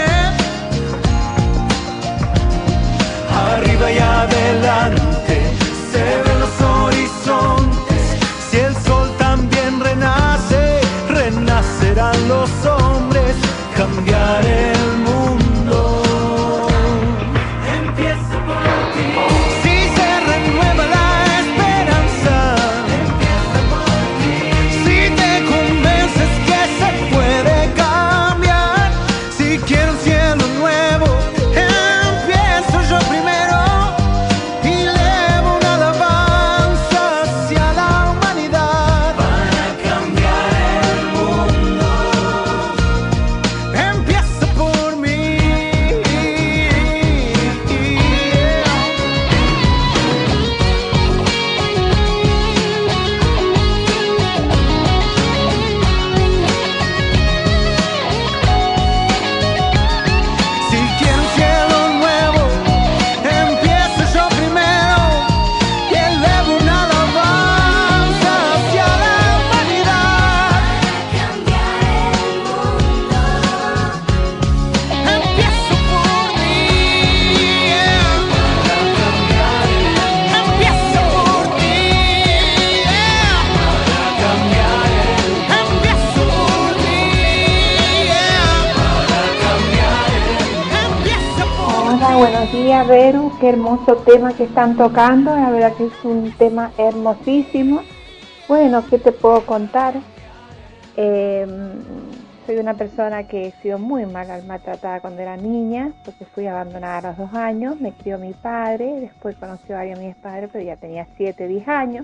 Arriba y adelante se ven los horizontes. Si el sol también renace, renacerán los hombres. Cambiar el mundo empieza por ti. Si se renueva la esperanza, empieza por ti. Si te convences que se puede cambiar, si quiero un cielo nuevo, empiezo yo primero y elevo una alabanza hacia la humanidad. Para cambiar el mundo empieza por mí. Si quiero un cielo nuevo, empiezo yo primero y elevo una alabanza hacia la humanidad. Cambiar el mundo. Empiezo por mí. Empiezo por ti. Empiezo por ti. Empiezo por Hola, buenos días, Vero. Qué hermoso tema que están tocando. La verdad que es un tema hermosísimo. Bueno, ¿qué te puedo contar? Soy una persona que he sido muy maltratada cuando era niña, porque fui abandonada a los 2 años. Me crió mi padre, después conoció a varios de mis padres, pero ya tenía 7, 10 años.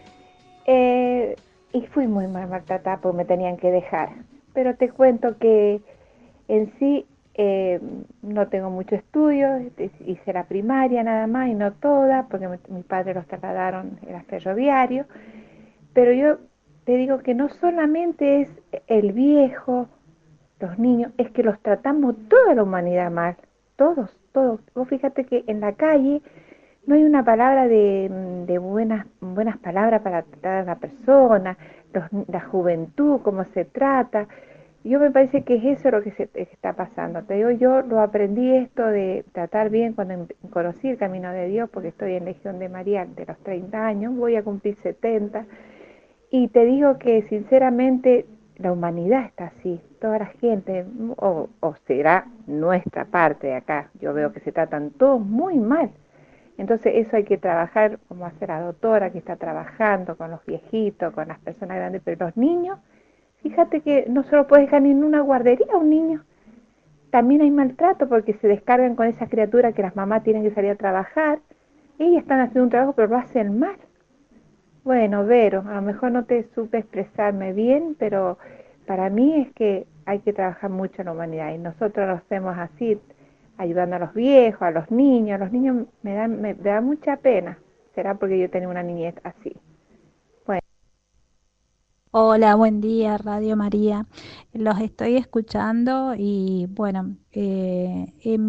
Y fui muy maltratada porque me tenían que dejar. Pero te cuento que en sí no tengo mucho estudio, hice la primaria nada más y no toda, porque mi padre los trasladaron, era ferroviario. Pero yo te digo que no solamente es el viejo, los niños, es que los tratamos toda la humanidad mal, todos. Vos fíjate que en la calle no hay una palabra de buenas palabras para tratar a la persona, la juventud, cómo se trata. Yo me parece que es eso lo que está pasando. Te digo, yo lo aprendí esto de tratar bien cuando conocí el camino de Dios, porque estoy en Legión de María de los 30 años, voy a cumplir 70. Y te digo que sinceramente la humanidad está así, toda la gente, o será nuestra parte de acá, yo veo que se tratan todos muy mal. Entonces eso hay que trabajar, como hace la doctora que está trabajando con los viejitos, con las personas grandes, pero los niños, fíjate que no se lo puede dejar ni en una guardería a un niño. También hay maltrato porque se descargan con esas criaturas que las mamás tienen que salir a trabajar. Ellas están haciendo un trabajo pero lo hacen mal. Bueno, Vero, a lo mejor no te supe expresarme bien, pero para mí es que hay que trabajar mucho en la humanidad y nosotros lo hacemos así, ayudando a los viejos, a los niños. Los niños me da mucha pena. Será porque yo tenía una niñez así. Bueno, Hola, buen día, Radio María. Los estoy escuchando y bueno, en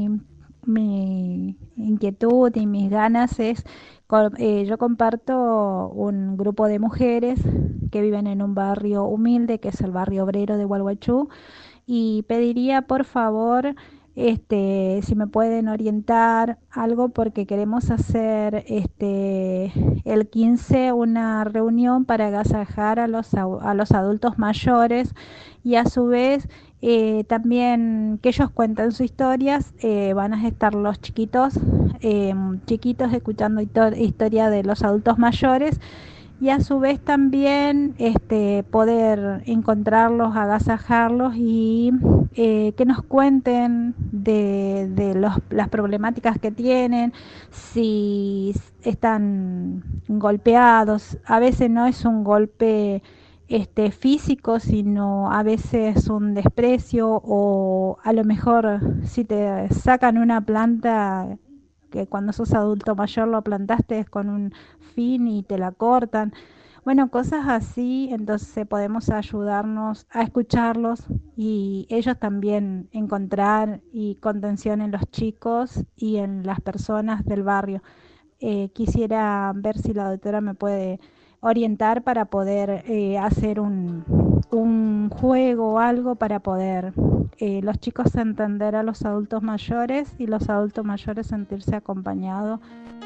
mi inquietud y mis ganas es, yo comparto un grupo de mujeres que viven en un barrio humilde, que es el barrio obrero de Gualeguaychú, y pediría por favor si me pueden orientar algo porque queremos hacer el 15 una reunión para agasajar a a los adultos mayores y a su vez también que ellos cuenten sus historias. Van a estar los chiquitos chiquitos escuchando historia de los adultos mayores y a su vez también poder encontrarlos, agasajarlos y que nos cuenten de las problemáticas que tienen, si están golpeados. A veces no es un golpe físico, sino a veces un desprecio, o a lo mejor si te sacan una planta que cuando sos adulto mayor lo plantaste con un fin y te la cortan. Bueno, cosas así, entonces podemos ayudarnos a escucharlos y ellos también encontrar y contención en los chicos y en las personas del barrio. Quisiera ver si la doctora me puede orientar para poder hacer un juego o algo para poder los chicos entender a los adultos mayores y los adultos mayores sentirse acompañados.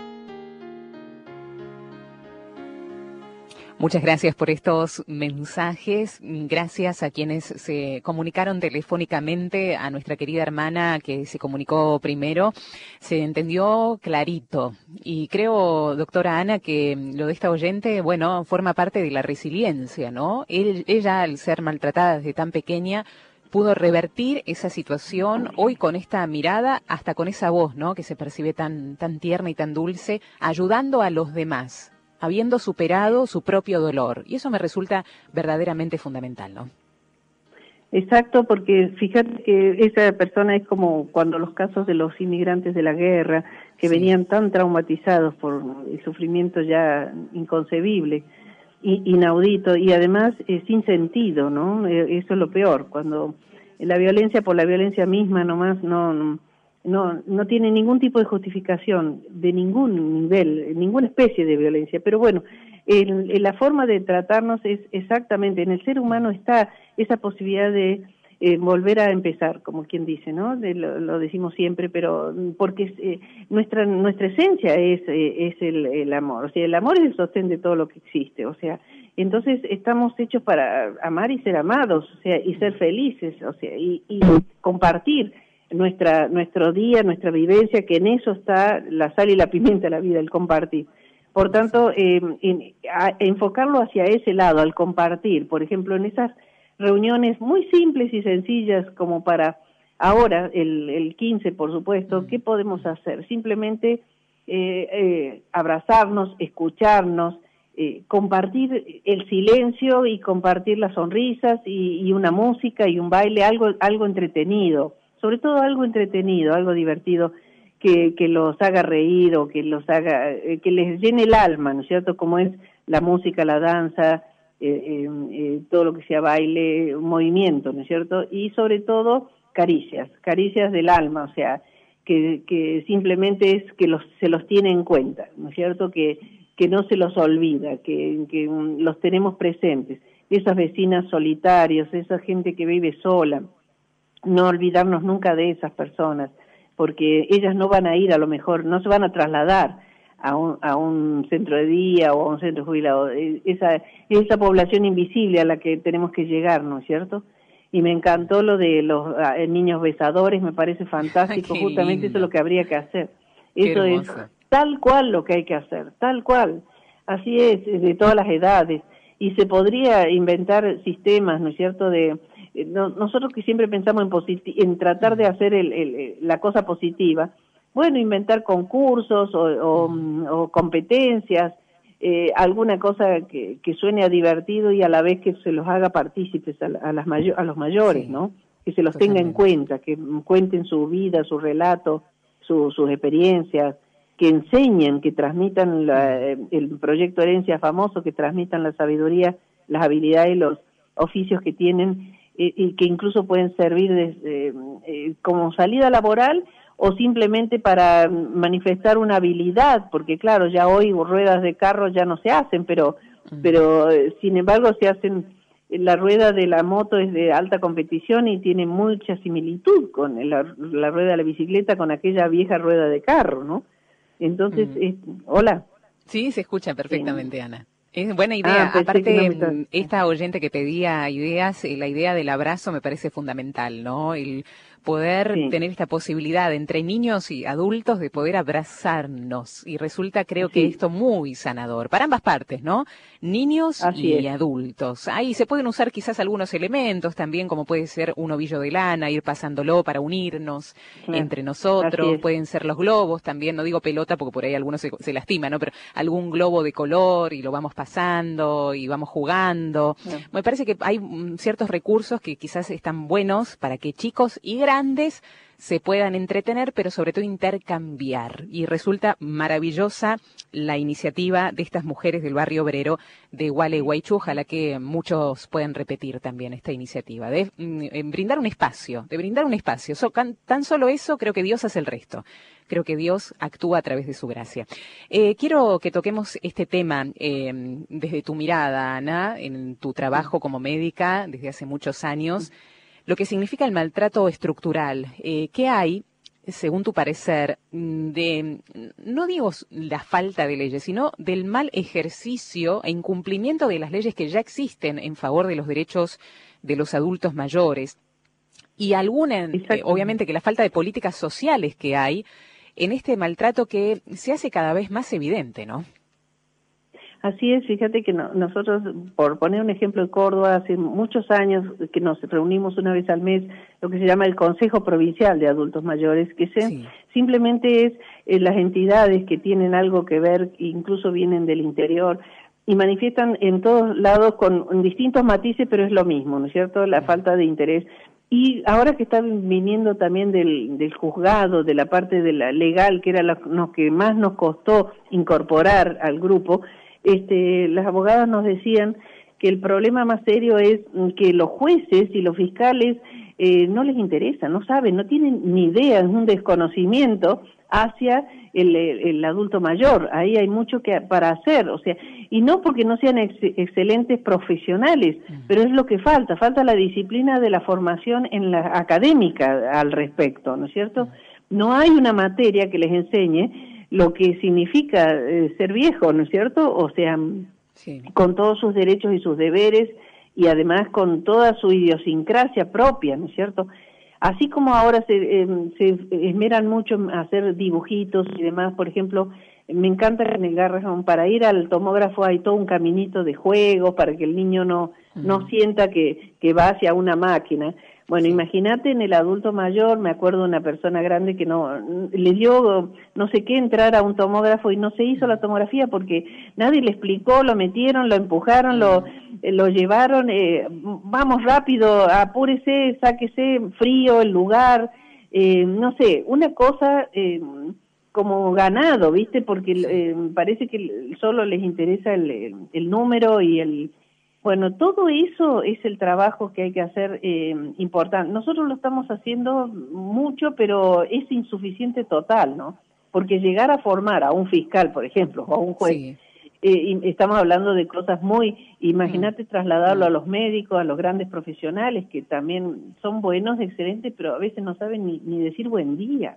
Muchas gracias por estos mensajes. Gracias a quienes se comunicaron telefónicamente, a nuestra querida hermana que se comunicó primero. Se entendió clarito. Y creo, doctora Ana, que lo de esta oyente, bueno, forma parte de la resiliencia, ¿no? Ella, al ser maltratada desde tan pequeña, pudo revertir esa situación hoy con esta mirada, hasta con esa voz, ¿no? Que se percibe tan tierna y tan dulce, ayudando a los demás, habiendo superado su propio dolor. Y eso me resulta verdaderamente fundamental, ¿no? Exacto, porque fíjate que esa persona es como cuando los casos de los inmigrantes de la guerra, que sí, venían tan traumatizados por el sufrimiento ya inconcebible, inaudito, y además sin sentido, ¿no? Eso es lo peor, cuando la violencia por la violencia misma nomás no tiene ningún tipo de justificación de ningún nivel, ninguna especie de violencia. Pero bueno, la forma de tratarnos es exactamente, en el ser humano está esa posibilidad de volver a empezar, como quien dice, ¿no? Lo decimos siempre, pero porque nuestra esencia es el amor. O sea, el amor es el sostén de todo lo que existe. O sea, entonces estamos hechos para amar y ser amados, o sea, y ser felices, o sea, y compartir nuestro día, nuestra vivencia, que en eso está la sal y la pimienta de la vida, el compartir. Por tanto, enfocarlo hacia ese lado, al compartir, por ejemplo, en esas reuniones muy simples y sencillas, como para ahora, el 15, por supuesto, ¿qué podemos hacer? Simplemente abrazarnos, escucharnos, compartir el silencio y compartir las sonrisas y una música y un baile, algo entretenido, sobre todo algo entretenido, algo divertido, que los haga reír o que los haga, que les llene el alma, ¿no es cierto? Como es la música, la danza, todo lo que sea baile, movimiento, ¿no es cierto? Y sobre todo caricias del alma, o sea, que simplemente es que se los tiene en cuenta, ¿no es cierto? Que no se los olvida, que los tenemos presentes. Esas vecinas solitarias, esa gente que vive sola, no olvidarnos nunca de esas personas, porque ellas no van a ir, a lo mejor, no se van a trasladar a un centro de día o a un centro jubilado. Esa población invisible a la que tenemos que llegar, ¿no es cierto? Y me encantó lo de los niños besadores, me parece fantástico. Ay, justamente lindo. Eso es lo que habría que hacer. Eso es tal cual lo que hay que hacer, tal cual. Así es, de todas las edades. Y se podría inventar sistemas, ¿no es cierto?, nosotros que siempre pensamos en tratar de hacer la cosa positiva, bueno, inventar concursos o competencias, alguna cosa que suene a divertido y a la vez que se los haga partícipes a los mayores, Sí, ¿no? Que se los tenga en totalmente. cuenta, que cuenten su vida, su relato, sus experiencias, que enseñen, que transmitan el proyecto Herencia famoso, que transmitan la sabiduría, las habilidades y los oficios que tienen y que incluso pueden servir como salida laboral o simplemente para manifestar una habilidad, porque claro, ya hoy ruedas de carro ya no se hacen, pero sin embargo se hacen, la rueda de la moto es de alta competición y tiene mucha similitud con la rueda de la bicicleta, con aquella vieja rueda de carro, ¿no? Entonces, hola. Sí, se escucha perfectamente, Ana. Es buena idea. Pensé que no Aparte, me estaba... esta oyente que pedía ideas, la idea del abrazo me parece fundamental, ¿no? El poder Sí. tener esta posibilidad entre niños y adultos de poder abrazarnos. Y resulta, creo que Sí. esto muy sanador, para ambas partes, ¿no? Niños Así y es. adultos. Ahí se pueden usar quizás algunos elementos también, como puede ser un ovillo de lana, ir pasándolo para unirnos Claro. entre Así nosotros. es. Pueden ser los globos también, no digo pelota porque por ahí algunos se lastiman, ¿no? Pero algún globo de color y lo vamos pasando y vamos jugando. Claro. Me parece que hay ciertos recursos que quizás están buenos para que chicos y grandes se puedan entretener, pero sobre todo intercambiar. Y resulta maravillosa la iniciativa de estas mujeres del barrio obrero de Gualeguaychú. Ojalá que muchos puedan repetir también esta iniciativa de brindar un espacio, tan solo eso, creo que Dios hace el resto. Creo que Dios actúa a través de su gracia. Quiero que toquemos este tema desde tu mirada, Ana, en tu trabajo como médica desde hace muchos años, lo que significa el maltrato estructural. ¿Qué hay, según tu parecer, no digo la falta de leyes, sino del mal ejercicio e incumplimiento de las leyes que ya existen en favor de los derechos de los adultos mayores? Y obviamente que la falta de políticas sociales que hay en este maltrato que se hace cada vez más evidente, ¿no? Así es, fíjate que nosotros, por poner un ejemplo de Córdoba, hace muchos años que nos reunimos una vez al mes, lo que se llama el Consejo Provincial de Adultos Mayores, que simplemente es las entidades que tienen algo que ver, incluso vienen del interior, y manifiestan en todos lados con distintos matices, pero es lo mismo, ¿no es cierto?, la falta de interés. Y ahora que está viniendo también del juzgado, de la parte de la legal, que era lo que más nos costó incorporar al grupo, las abogadas nos decían que el problema más serio es que los jueces y los fiscales no les interesa, no saben, no tienen ni idea, es un desconocimiento hacia el adulto mayor. Ahí hay mucho para hacer, o sea, y no porque no sean excelentes profesionales, pero es lo que falta la disciplina de la formación en la académica al respecto, ¿no es cierto? No hay una materia que les enseñe lo que significa ser viejo, ¿no es cierto? O sea, con todos sus derechos y sus deberes y además con toda su idiosincrasia propia, ¿no es cierto? Así como ahora se esmeran mucho en hacer dibujitos y demás, por ejemplo, me encanta que en el Garrahan, para ir al tomógrafo hay todo un caminito de juegos para que el niño no sienta que va hacia una máquina. Bueno, imagínate en el adulto mayor, me acuerdo de una persona grande que le dio no sé qué entrar a un tomógrafo y no se hizo la tomografía porque nadie le explicó, lo metieron, lo empujaron, lo llevaron, vamos rápido, apúrese, sáquese, frío el lugar, no sé, una cosa como ganado, ¿viste? Porque parece que solo les interesa el número y bueno, todo eso es el trabajo que hay que hacer importante. Nosotros lo estamos haciendo mucho, pero es insuficiente total, ¿no? Porque llegar a formar a un fiscal, por ejemplo, o a un juez, y estamos hablando de cosas imagínate trasladarlo a los médicos, a los grandes profesionales, que también son buenos, excelentes, pero a veces no saben ni decir buen día.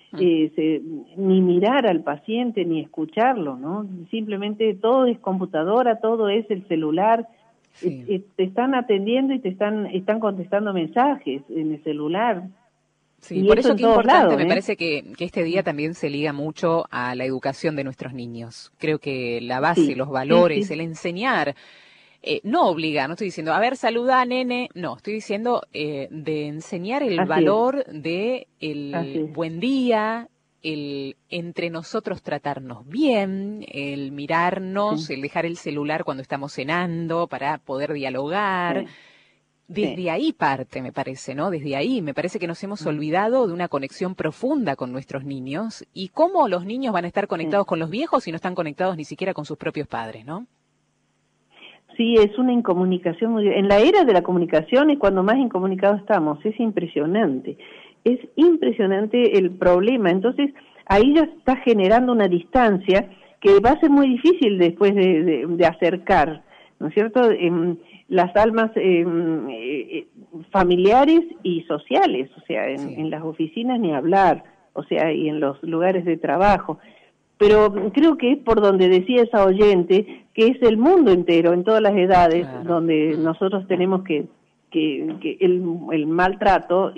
Ni mirar al paciente, ni escucharlo, ¿no? Simplemente todo es computadora, todo es el celular. Te están atendiendo y te están contestando mensajes en el celular. Sí, y por eso qué importante lados, me parece que este día también se liga mucho a la educación de nuestros niños. Creo que la base, los valores, el enseñar, no obligar, no estoy diciendo, a ver, saluda, nene, no, estoy diciendo de enseñar el valor de el buen día, el entre nosotros tratarnos bien, el mirarnos, el dejar el celular cuando estamos cenando para poder dialogar. Desde ahí parte, me parece, ¿no? Desde ahí me parece que nos hemos olvidado de una conexión profunda con nuestros niños y cómo los niños van a estar conectados con los viejos si no están conectados ni siquiera con sus propios padres, ¿no? Sí, es una incomunicación muy... En la era de la comunicación es cuando más incomunicados estamos, es impresionante el problema. Entonces, ahí ya está generando una distancia que va a ser muy difícil después de acercar, ¿no es cierto?, las almas familiares y sociales, o sea, en las oficinas ni hablar, o sea, y en los lugares de trabajo. Pero creo que es por donde decía esa oyente, que es el mundo entero, en todas las edades, donde nosotros tenemos que el maltrato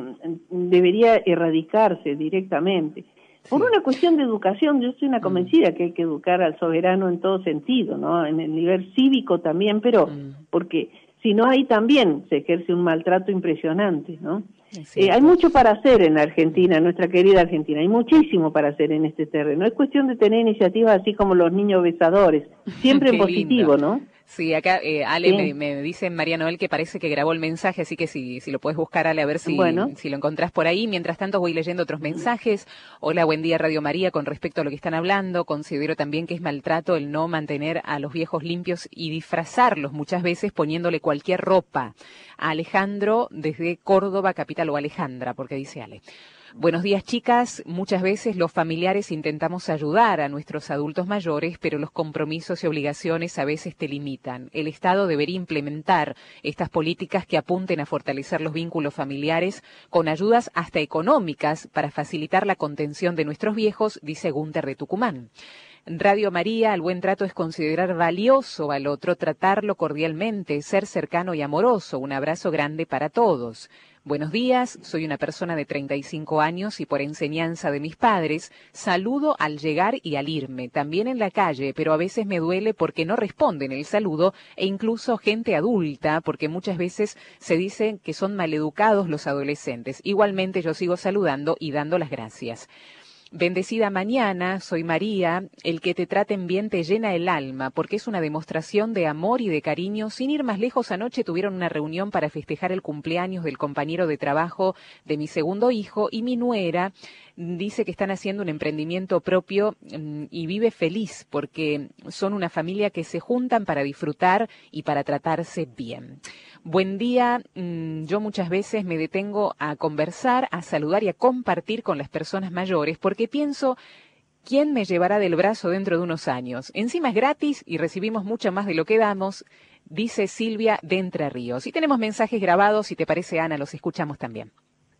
debería erradicarse directamente. Por una cuestión de educación, yo soy una convencida que hay que educar al soberano en todo sentido, ¿no? En el nivel cívico también, pero porque si no ahí también se ejerce un maltrato impresionante, ¿no? Hay mucho para hacer en Argentina, nuestra querida Argentina, hay muchísimo para hacer en este terreno. Es cuestión de tener iniciativas así como los niños besadores, siempre en positivo, ¿no? Sí, acá Ale me dice María Noel que parece que grabó el mensaje, así que si lo puedes buscar, Ale, a ver si lo encontrás por ahí. Mientras tanto voy leyendo otros mensajes. Hola, buen día Radio María, con respecto a lo que están hablando, considero también que es maltrato el no mantener a los viejos limpios y disfrazarlos muchas veces poniéndole cualquier ropa. A Alejandro desde Córdoba, capital, o Alejandra, porque dice Ale. Buenos días, chicas. Muchas veces los familiares intentamos ayudar a nuestros adultos mayores, pero los compromisos y obligaciones a veces te limitan. El Estado debería implementar estas políticas que apunten a fortalecer los vínculos familiares con ayudas hasta económicas para facilitar la contención de nuestros viejos, dice Gunter de Tucumán. Radio María, el buen trato es considerar valioso al otro, tratarlo cordialmente, ser cercano y amoroso. Un abrazo grande para todos. Buenos días, soy una persona de 35 años y por enseñanza de mis padres, saludo al llegar y al irme, también en la calle, pero a veces me duele porque no responden el saludo e incluso gente adulta, porque muchas veces se dice que son maleducados los adolescentes. Igualmente yo sigo saludando y dando las gracias. Bendecida mañana, soy María, el que te traten bien te llena el alma, porque es una demostración de amor y de cariño. Sin ir más lejos, anoche tuvieron una reunión para festejar el cumpleaños del compañero de trabajo de mi segundo hijo y mi nuera dice que están haciendo un emprendimiento propio y vive feliz porque son una familia que se juntan para disfrutar y para tratarse bien. Buen día, yo muchas veces me detengo a conversar, a saludar y a compartir con las personas mayores porque pienso, ¿quién me llevará del brazo dentro de unos años? Encima es gratis y recibimos mucho más de lo que damos, dice Silvia de Entre Ríos. Y tenemos mensajes grabados, si te parece, Ana, los escuchamos también.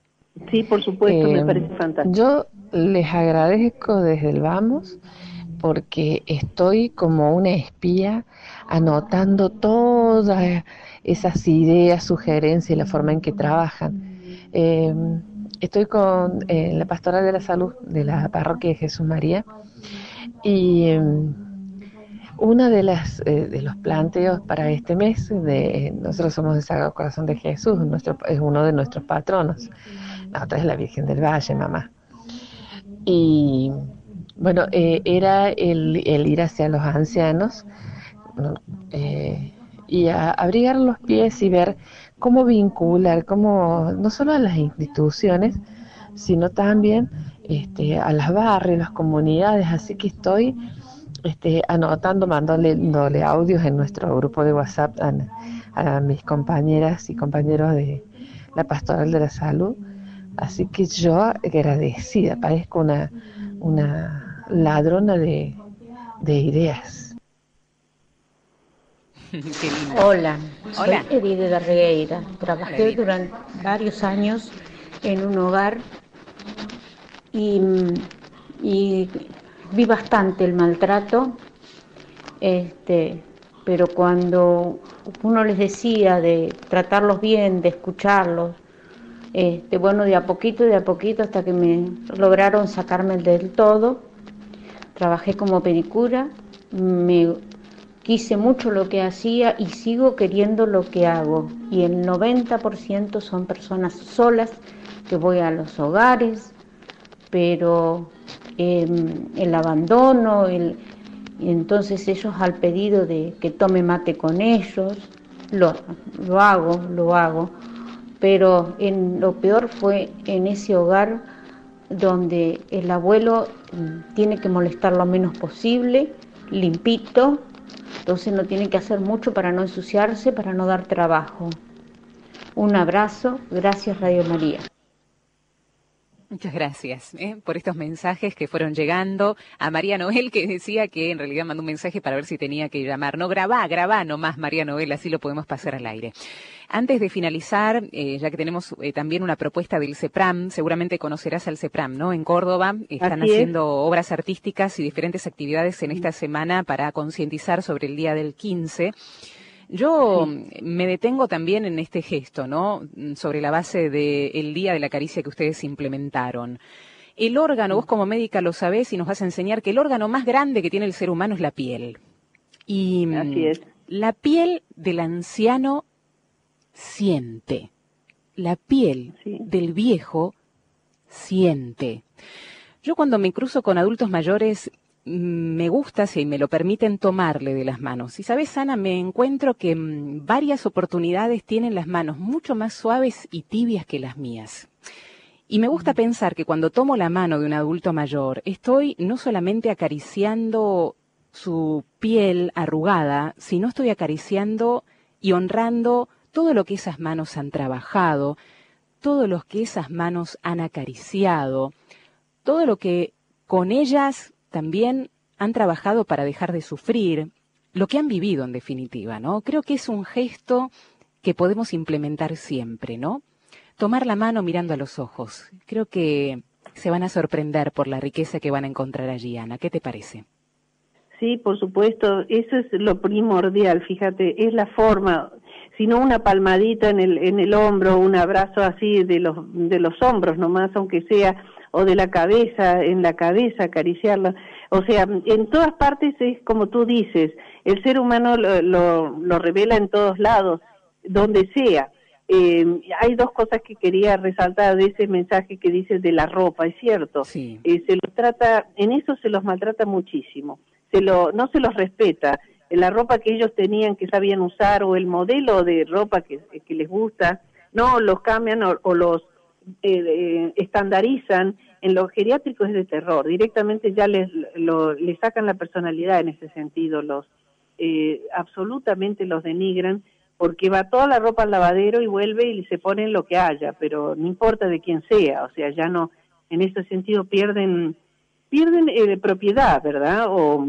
Sí, por supuesto, me parece fantástico. Yo les agradezco desde el Vamos porque estoy como una espía anotando todas esas ideas, sugerencias y la forma en que trabajan. Estoy con la Pastoral de la Salud de la Parroquia de Jesús María y una de los planteos para este mes, nosotros somos el Sagrado Corazón de Jesús, es uno de nuestros patronos. La otra es la Virgen del Valle, mamá. Y bueno, era el ir hacia los ancianos y a abrigar los pies y ver cómo vincular, no solo a las instituciones, sino también a las barrios, las comunidades. Así que estoy anotando, mandándole audios en nuestro grupo de WhatsApp a mis compañeras y compañeros de la Pastoral de la Salud. Así que yo agradecida, parezco una ladrona de ideas. Hola, soy Edith de Regueira. Trabajé durante varios años en un hogar y vi bastante el maltrato, pero cuando uno les decía de tratarlos bien, de escucharlos, bueno, de a poquito hasta que me lograron sacarme del todo. Trabajé como pedicura, me quise mucho lo que hacía y sigo queriendo lo que hago. Y el 90% son personas solas que voy a los hogares pero el abandono, y entonces ellos al pedido de que tome mate con ellos, lo hago, pero lo peor fue en ese hogar donde el abuelo tiene que molestar lo menos posible, limpito, entonces no tiene que hacer mucho para no ensuciarse, para no dar trabajo. Un abrazo, gracias Radio María. Muchas gracias por estos mensajes que fueron llegando. A María Noel, que decía que en realidad mandó un mensaje para ver si tenía que llamar. No, grabá nomás, María Noel, así lo podemos pasar al aire. Antes de finalizar, ya que tenemos también una propuesta del CEPRAM, seguramente conocerás al CEPRAM, ¿no? En Córdoba están haciendo obras artísticas y diferentes actividades en esta semana para concientizar sobre el día del 15. Yo me detengo también en este gesto, ¿no? Sobre la base del Día de la Caricia que ustedes implementaron. El órgano, vos como médica lo sabés y nos vas a enseñar que el órgano más grande que tiene el ser humano es la piel. Y así es. La piel del anciano siente. La piel del viejo siente. Yo cuando me cruzo con adultos mayores me gusta, si me lo permiten, tomarle de las manos. Y sabes, Ana, me encuentro que en varias oportunidades tienen las manos mucho más suaves y tibias que las mías. Y me gusta pensar que cuando tomo la mano de un adulto mayor, estoy no solamente acariciando su piel arrugada, sino estoy acariciando y honrando todo lo que esas manos han trabajado, todo lo que esas manos han acariciado, todo lo que con ellas también han trabajado para dejar de sufrir, lo que han vivido en definitiva, ¿no? Creo que es un gesto que podemos implementar siempre, ¿no? Tomar la mano mirando a los ojos. Creo que se van a sorprender por la riqueza que van a encontrar allí, Ana. ¿Qué te parece? Sí, por supuesto, eso es lo primordial, fíjate, es la forma, sino una palmadita en el hombro, un abrazo así de los hombros nomás, aunque sea, o de la cabeza, en la cabeza, acariciarla. O sea, en todas partes es como tú dices, el ser humano lo revela en todos lados, donde sea. Hay dos cosas que quería resaltar de ese mensaje que dices de la ropa, es cierto. Sí. Se los trata, en eso se los maltrata muchísimo, no se los respeta. La ropa que ellos tenían, que sabían usar, o el modelo de ropa que les gusta, no los cambian o los estandarizan. En los geriátricos es de terror, directamente ya les sacan la personalidad en ese sentido, absolutamente los denigran, porque va toda la ropa al lavadero y vuelve y se ponen lo que haya, pero no importa de quién sea, o sea, ya no, en ese sentido pierden propiedad, ¿verdad?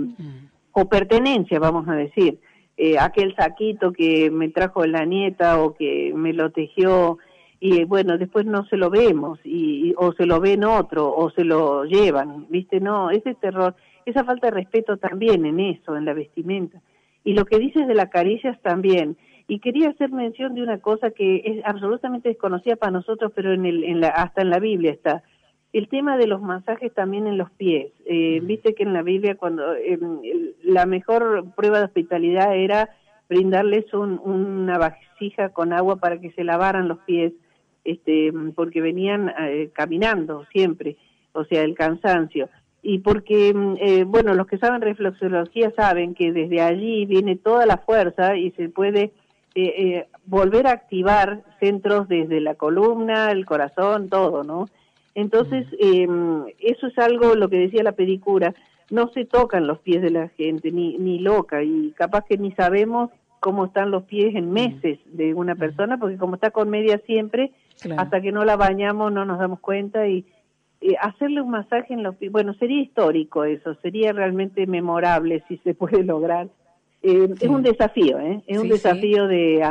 O pertenencia, vamos a decir. Aquel saquito que me trajo la nieta o que me lo tejió, y bueno, después no se lo vemos, o se lo ven otro, o se lo llevan, ¿viste? No, ese terror, esa falta de respeto también en eso, en la vestimenta. Y lo que dices de las caricias también. Y quería hacer mención de una cosa que es absolutamente desconocida para nosotros, pero hasta en la Biblia está. El tema de los masajes también en los pies. Viste que en la Biblia la mejor prueba de hospitalidad era brindarles una vasija con agua para que se lavaran los pies, porque venían caminando siempre, o sea, el cansancio. Y porque, bueno, los que saben reflexología saben que desde allí viene toda la fuerza y se puede volver a activar centros desde la columna, el corazón, todo, ¿no? Entonces, eso es algo, lo que decía la pedicura, no se tocan los pies de la gente, ni loca, y capaz que ni sabemos cómo están los pies en meses de una persona, porque como está con media siempre, claro, hasta que no la bañamos no nos damos cuenta, y hacerle un masaje en los pies, bueno, sería histórico eso, sería realmente memorable si se puede lograr. Es un desafío, es un desafío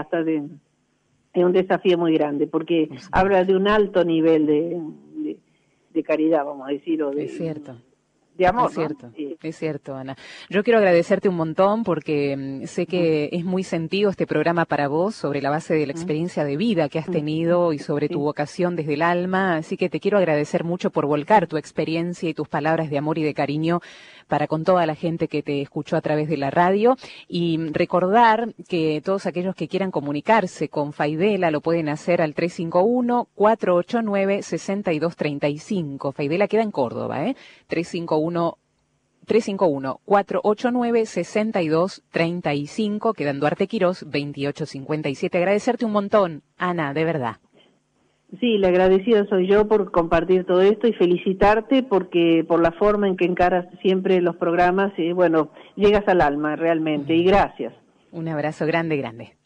es un desafío muy grande, porque habla de un alto nivel de caridad, vamos a decir, o es cierto, de amor, es cierto, ¿no? Sí. es cierto, Ana. Yo quiero agradecerte un montón porque sé que es muy sentido este programa para vos sobre la base de la experiencia de vida que has tenido y sobre tu vocación desde el alma, así que te quiero agradecer mucho por volcar tu experiencia y tus palabras de amor y de cariño para con toda la gente que te escuchó a través de la radio, y recordar que todos aquellos que quieran comunicarse con Faidela lo pueden hacer al 351-489-6235. Faidela queda en Córdoba, 351-489-6235, queda en Duarte Quirós 2857. Agradecerte un montón, Ana, de verdad. Sí, la agradecida soy yo por compartir todo esto y felicitarte porque por la forma en que encaras siempre los programas y bueno, llegas al alma realmente, y gracias. Un abrazo grande, grande.